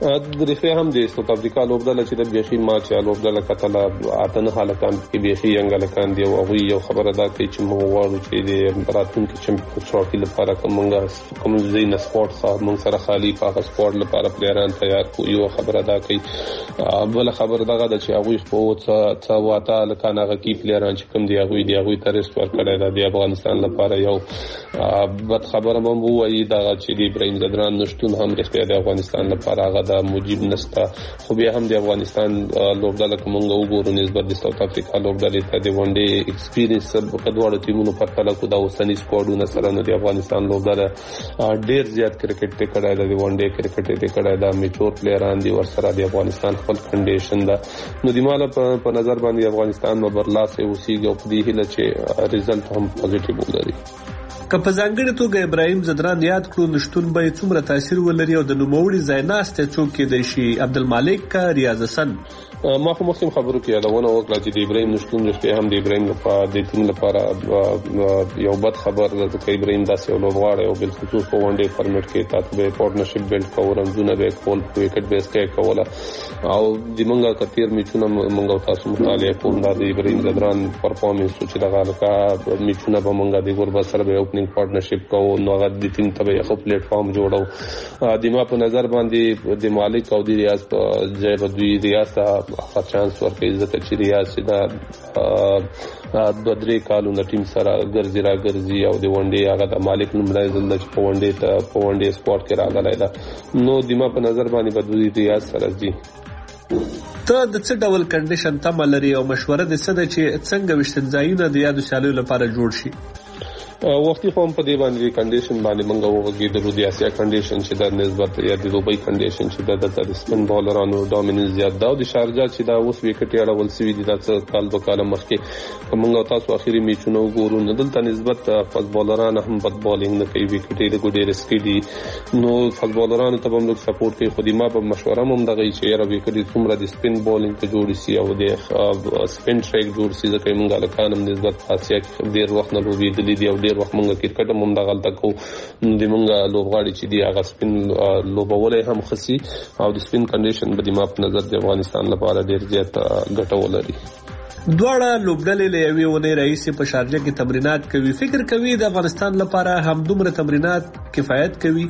[SPEAKER 11] درې هم د ساوث افریقا لوبډله چې د بیخي ماچ لوبډله کتله اته نه هلکان کې بیخي ینګ هلکان دي او هغوی یو خبره دا کوي چې موږ غواړو چې د راتلونکي چمپیونز ټرافي لپاره که موږ کوم ځای نه سپورټ څخه موږ سره خالي په هغه سپورټ لپاره پلیران تیار کړو. یو خبره دا کوي. بله خبره دغه ده چې هغوی خو څه واته هلکان هغه کې پلیران چې کوم دي هغوی دي هغوی ته ریسک ورکړی ده د افغانستان لپاره. یو بد خبره به هم ووایي دغه چې د ابراهیم ځدران نشتون هم رښتیا د افغانستان لپاره هغه د موجب نشته، خو بیا هم د افغانستان لوبډله که موږ وګورو نسبت د ساوث افریقا لوبډلې ته د ون ډې ایکسپیرینس په دواړو ټیمونو پرتله کړو د اوسني سکواډونو سره نو د افغانستان لوبډله ډېر زیات کرکټ یې کړی ده، د ون ډې کرکټ یې کړی ده، میچور پلیران دي ورسره د افغانستان خپل کنډیشن ده. نو د ماله په نظر باندې افغانستان به برلاسه اوسېږي او په دې هیله چې رزلټ هم پوزیټیو ولري.
[SPEAKER 8] که په ځانګړې توګه ابراهیم ځدران یاد کړو نشتون به څومره تاثیر ولري او د نوموړي ځایناستی څوک کېدای شي؟ عبدالمالک که ریاض حسن؟
[SPEAKER 11] ما خو مخکې خبرو کې یادونه وکړه چې د ابراهیم نشتون رښتیا هم د ابراهیم لپاره د ټیم لپاره یو بد خبر ده، ځکه ابراهیم داسې یو لوبغاړی او بالخصوص په ون ډې فارمیټ کې تاسو به پارټنرشپ بیلډ کوو، رنزونه به یې کول، وکټ به یې سټیک کوله او د موږ که تېر میچونه موږ تاسو مطالعه کوم دا د ابراهیم ځدران پرفارمنس چې دغه هلکه میچونه به موږ د ګوربت سره به اوپننګ پارټنرشپ کوو نو هغه د ټیم ته به یې ښه پلیټفارم جوړو. د ما په نظر باندې د مالک او د ریاض په ځای به دوی ریاض ته ښه چانس ورکوي، ځکه چې ریاض چې دا دوه درې کالونه ټیم سره ګرځي را ګرځي او د ون ډې هغه د مالک لومړی ځل ده چې په ون ډې ته په ون ډې سکواډ کې راغلی ده. نو د ما په نظر باندې به دوی ریاض سره ځي.
[SPEAKER 8] ته د څه ډول کنډیشن تمه لري او مشوره دې څه ده چې څنګه ویشتنځایونه د یادو سیالیو لپاره جوړ شي؟
[SPEAKER 11] وختي خو هم په دې باندې کنډیشن باندې موږ وغږېدلو، د اسیا کنډیشن چې د نسبت یا د دوبۍ کنډیشن چې د دلته د سپن بالرانو ډامیننس زیات ده او د شارجه چې دا اوس وکټ یې اړول سوي دي دا څه کال دوه کاله مخکې که موږ تاسو اخري میچونه وګورو نو دلته نسبت فاست بالران هم بد بالینګ نه کوي، وکټ یې لږ ډېر رسکي دي نو فاست بالرانو ته به هم لږ سپورټ کوي. خو د ما په مشوره هم دغه چې یاره وکټ یې څومره د سپن بالینګ ته جوړ شي او د سپن ټریک جوړ شي، ځکه موږ هلکان هم نسبت په اسیا کې ډېر وخت نه لوبېدلي دي او ډېر وخت موږ کرکټ هم دا غلطه کو د مونږه لوبغاړي چې دی هغه سپین لوبولای هم خسي او د سپین کنډیشن به د ما په نظر د افغانستان لپاره ډیر زیات ګټه ولري.
[SPEAKER 8] دواړه لوبډلې له یوې ونې راهیسې په شارجه کې تمرینات کوي. فکر کوي د افغانستان لپاره همدومره تمرینات کفایت کوي؟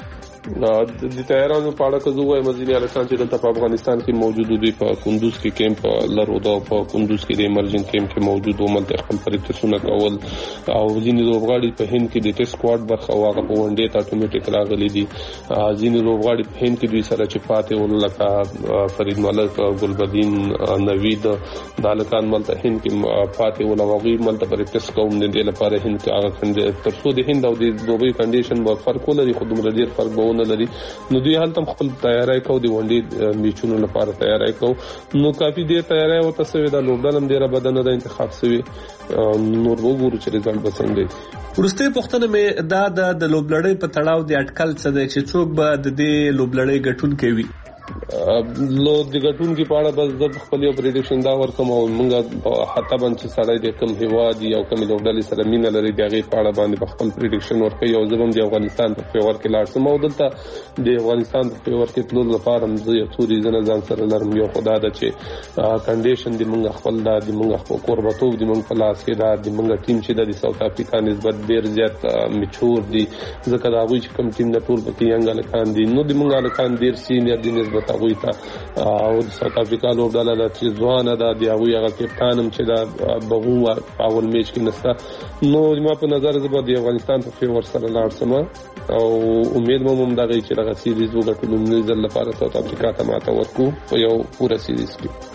[SPEAKER 11] د تیارانو په اړه که زه ووایم ځینې هلکان چې دلته په افغانستان کې موجود دوی په کندوز کې کیمپ لرو دا په کندوز کې د ایمرجن کیمپ کې موجود و، ملته خپل پریکټسونه کول او ځینې لوبغاړي په هند کې د ټیسټ سکواډ برخه واغه په ون ډې ته اټومیټیک راغلي دي. ځینې لوبغاړي په هند کې دوی سره چې پاتې ول لکه فرید ملک، ګلبدین، نوید د هلکان ملته هند کې پاتې ول او هغوی ملته پریکټس کوم د دې لپاره هند کې هغه تر څو د هند او د دوبۍ کنډیشن به فرق ولري خو دومره ډېر فرق به نه لري نو دوی هلته خپل تیاری کو د ون ډې میچونو لپاره تیاری کو نو کافي ډېر تیاری ورته سوې ده. لوبډله هم ډېره بده نه ده انتخاب سوې، نور وګورو چې رزلټ به څنګه وي.
[SPEAKER 8] وروستۍ پوښتنه مې دا ده د لوبلړۍ په تړاو د اټکل څه دی چې څوک به د دې لوبلړۍ ګټونکی وي؟
[SPEAKER 11] لو د ګټونکي په اړه بس زه خپل یو پریډکشن دا ورکوم او موږ حتی باندې چې سړی د کوم هیواد یا کوم لوبډلې سره مینه لري د هغې په اړه باندې په خپل پریډکشن ورکوي او زه به هم د افغانستان په فیور کې لاړ شم او دلته د افغانستان په فیور کې تلو لپاره هم زه یو څو ریزنه ځان سره لرم. یو خو دا ده چې کنډیشن د موږ خپل دا د موږ خپل کوربتوب د موږ په لاس کې دا د موږ ټیم چې د ساوث افریقا نسبت ډېر زیات میچور دي ځکه د هغوی چې کوم ټیم د ټول پکې ینګ هلکان دي نو د موږ هلکان ډېر سینیر دي نسبت هغوی ته او د ساوث افریقا لوبډله ده چې ځوانه ده د هغوی هغه کپتان هم چې دا بغو په اول میچ کې نشته نو زما په نظر زه به د افغانستان په فیور سره لاړ شم او امید به هم دغه چې دغه سیریز وګټو لومړي ځل لپاره ساوث افریقا ته ماته ورکړو په یو پوره سیریز کې.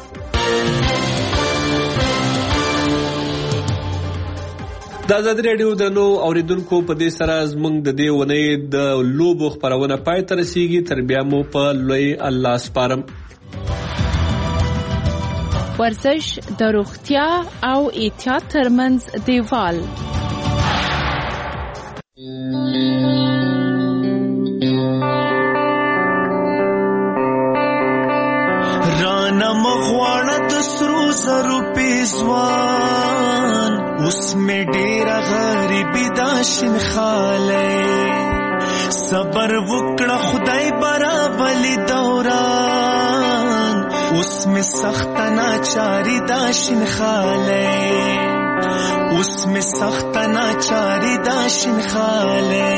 [SPEAKER 8] د ازادي راډیو د نو اوریدونکو په دې سره زموږ د دې ونې د لوبو خبرونه پای ته رسیږي. تر بیا مو په لوی الله سپارم.
[SPEAKER 6] ورزش د روغتیا او احتیاط ترمنځ دیوال.
[SPEAKER 12] رانا مغواړه د سرو زرو پیزوان اوس مې ډېره غریبي دا شین خالی صبر وکړه خدای برابلی دوران اوس می سخت ناچاری دا شین خاله اوس می سخت ناچاری دا شین خاله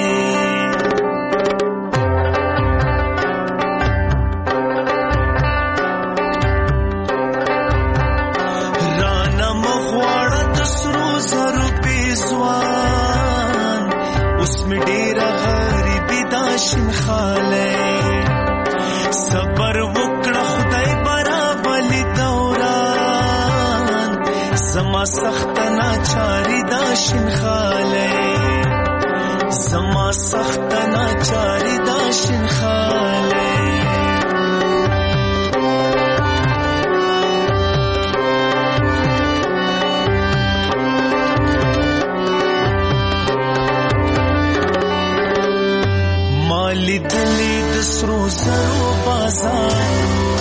[SPEAKER 12] رانا مغواړه د سرو زرو پیزوان اوس می ډیره غریبی دا شین خاله صبر وکړه خدای برابلی دوران زما سخت ناچاری دا شین خاله زما سخت ناچاری دا شین خاله مالی دلی د سرو زرو بازار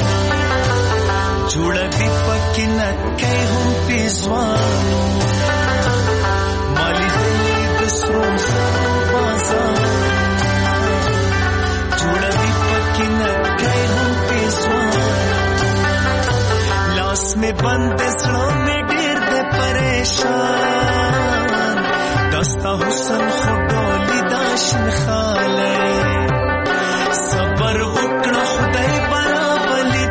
[SPEAKER 12] جوړوي پکې نکې هم پیزوان مالی دلی د سرو زرو بازار جوړوي پکې نکې هم پیزوان لاس میں بند زړه میں ډېر د پریشان دستا حسن خډولي دا شین خاله صبر وکړه خدای برابلی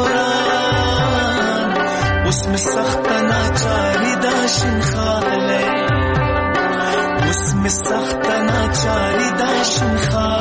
[SPEAKER 12] دوران اوس می سخت ناچاری دا شین خاله اوس می سخت ناچاری دا شین خاله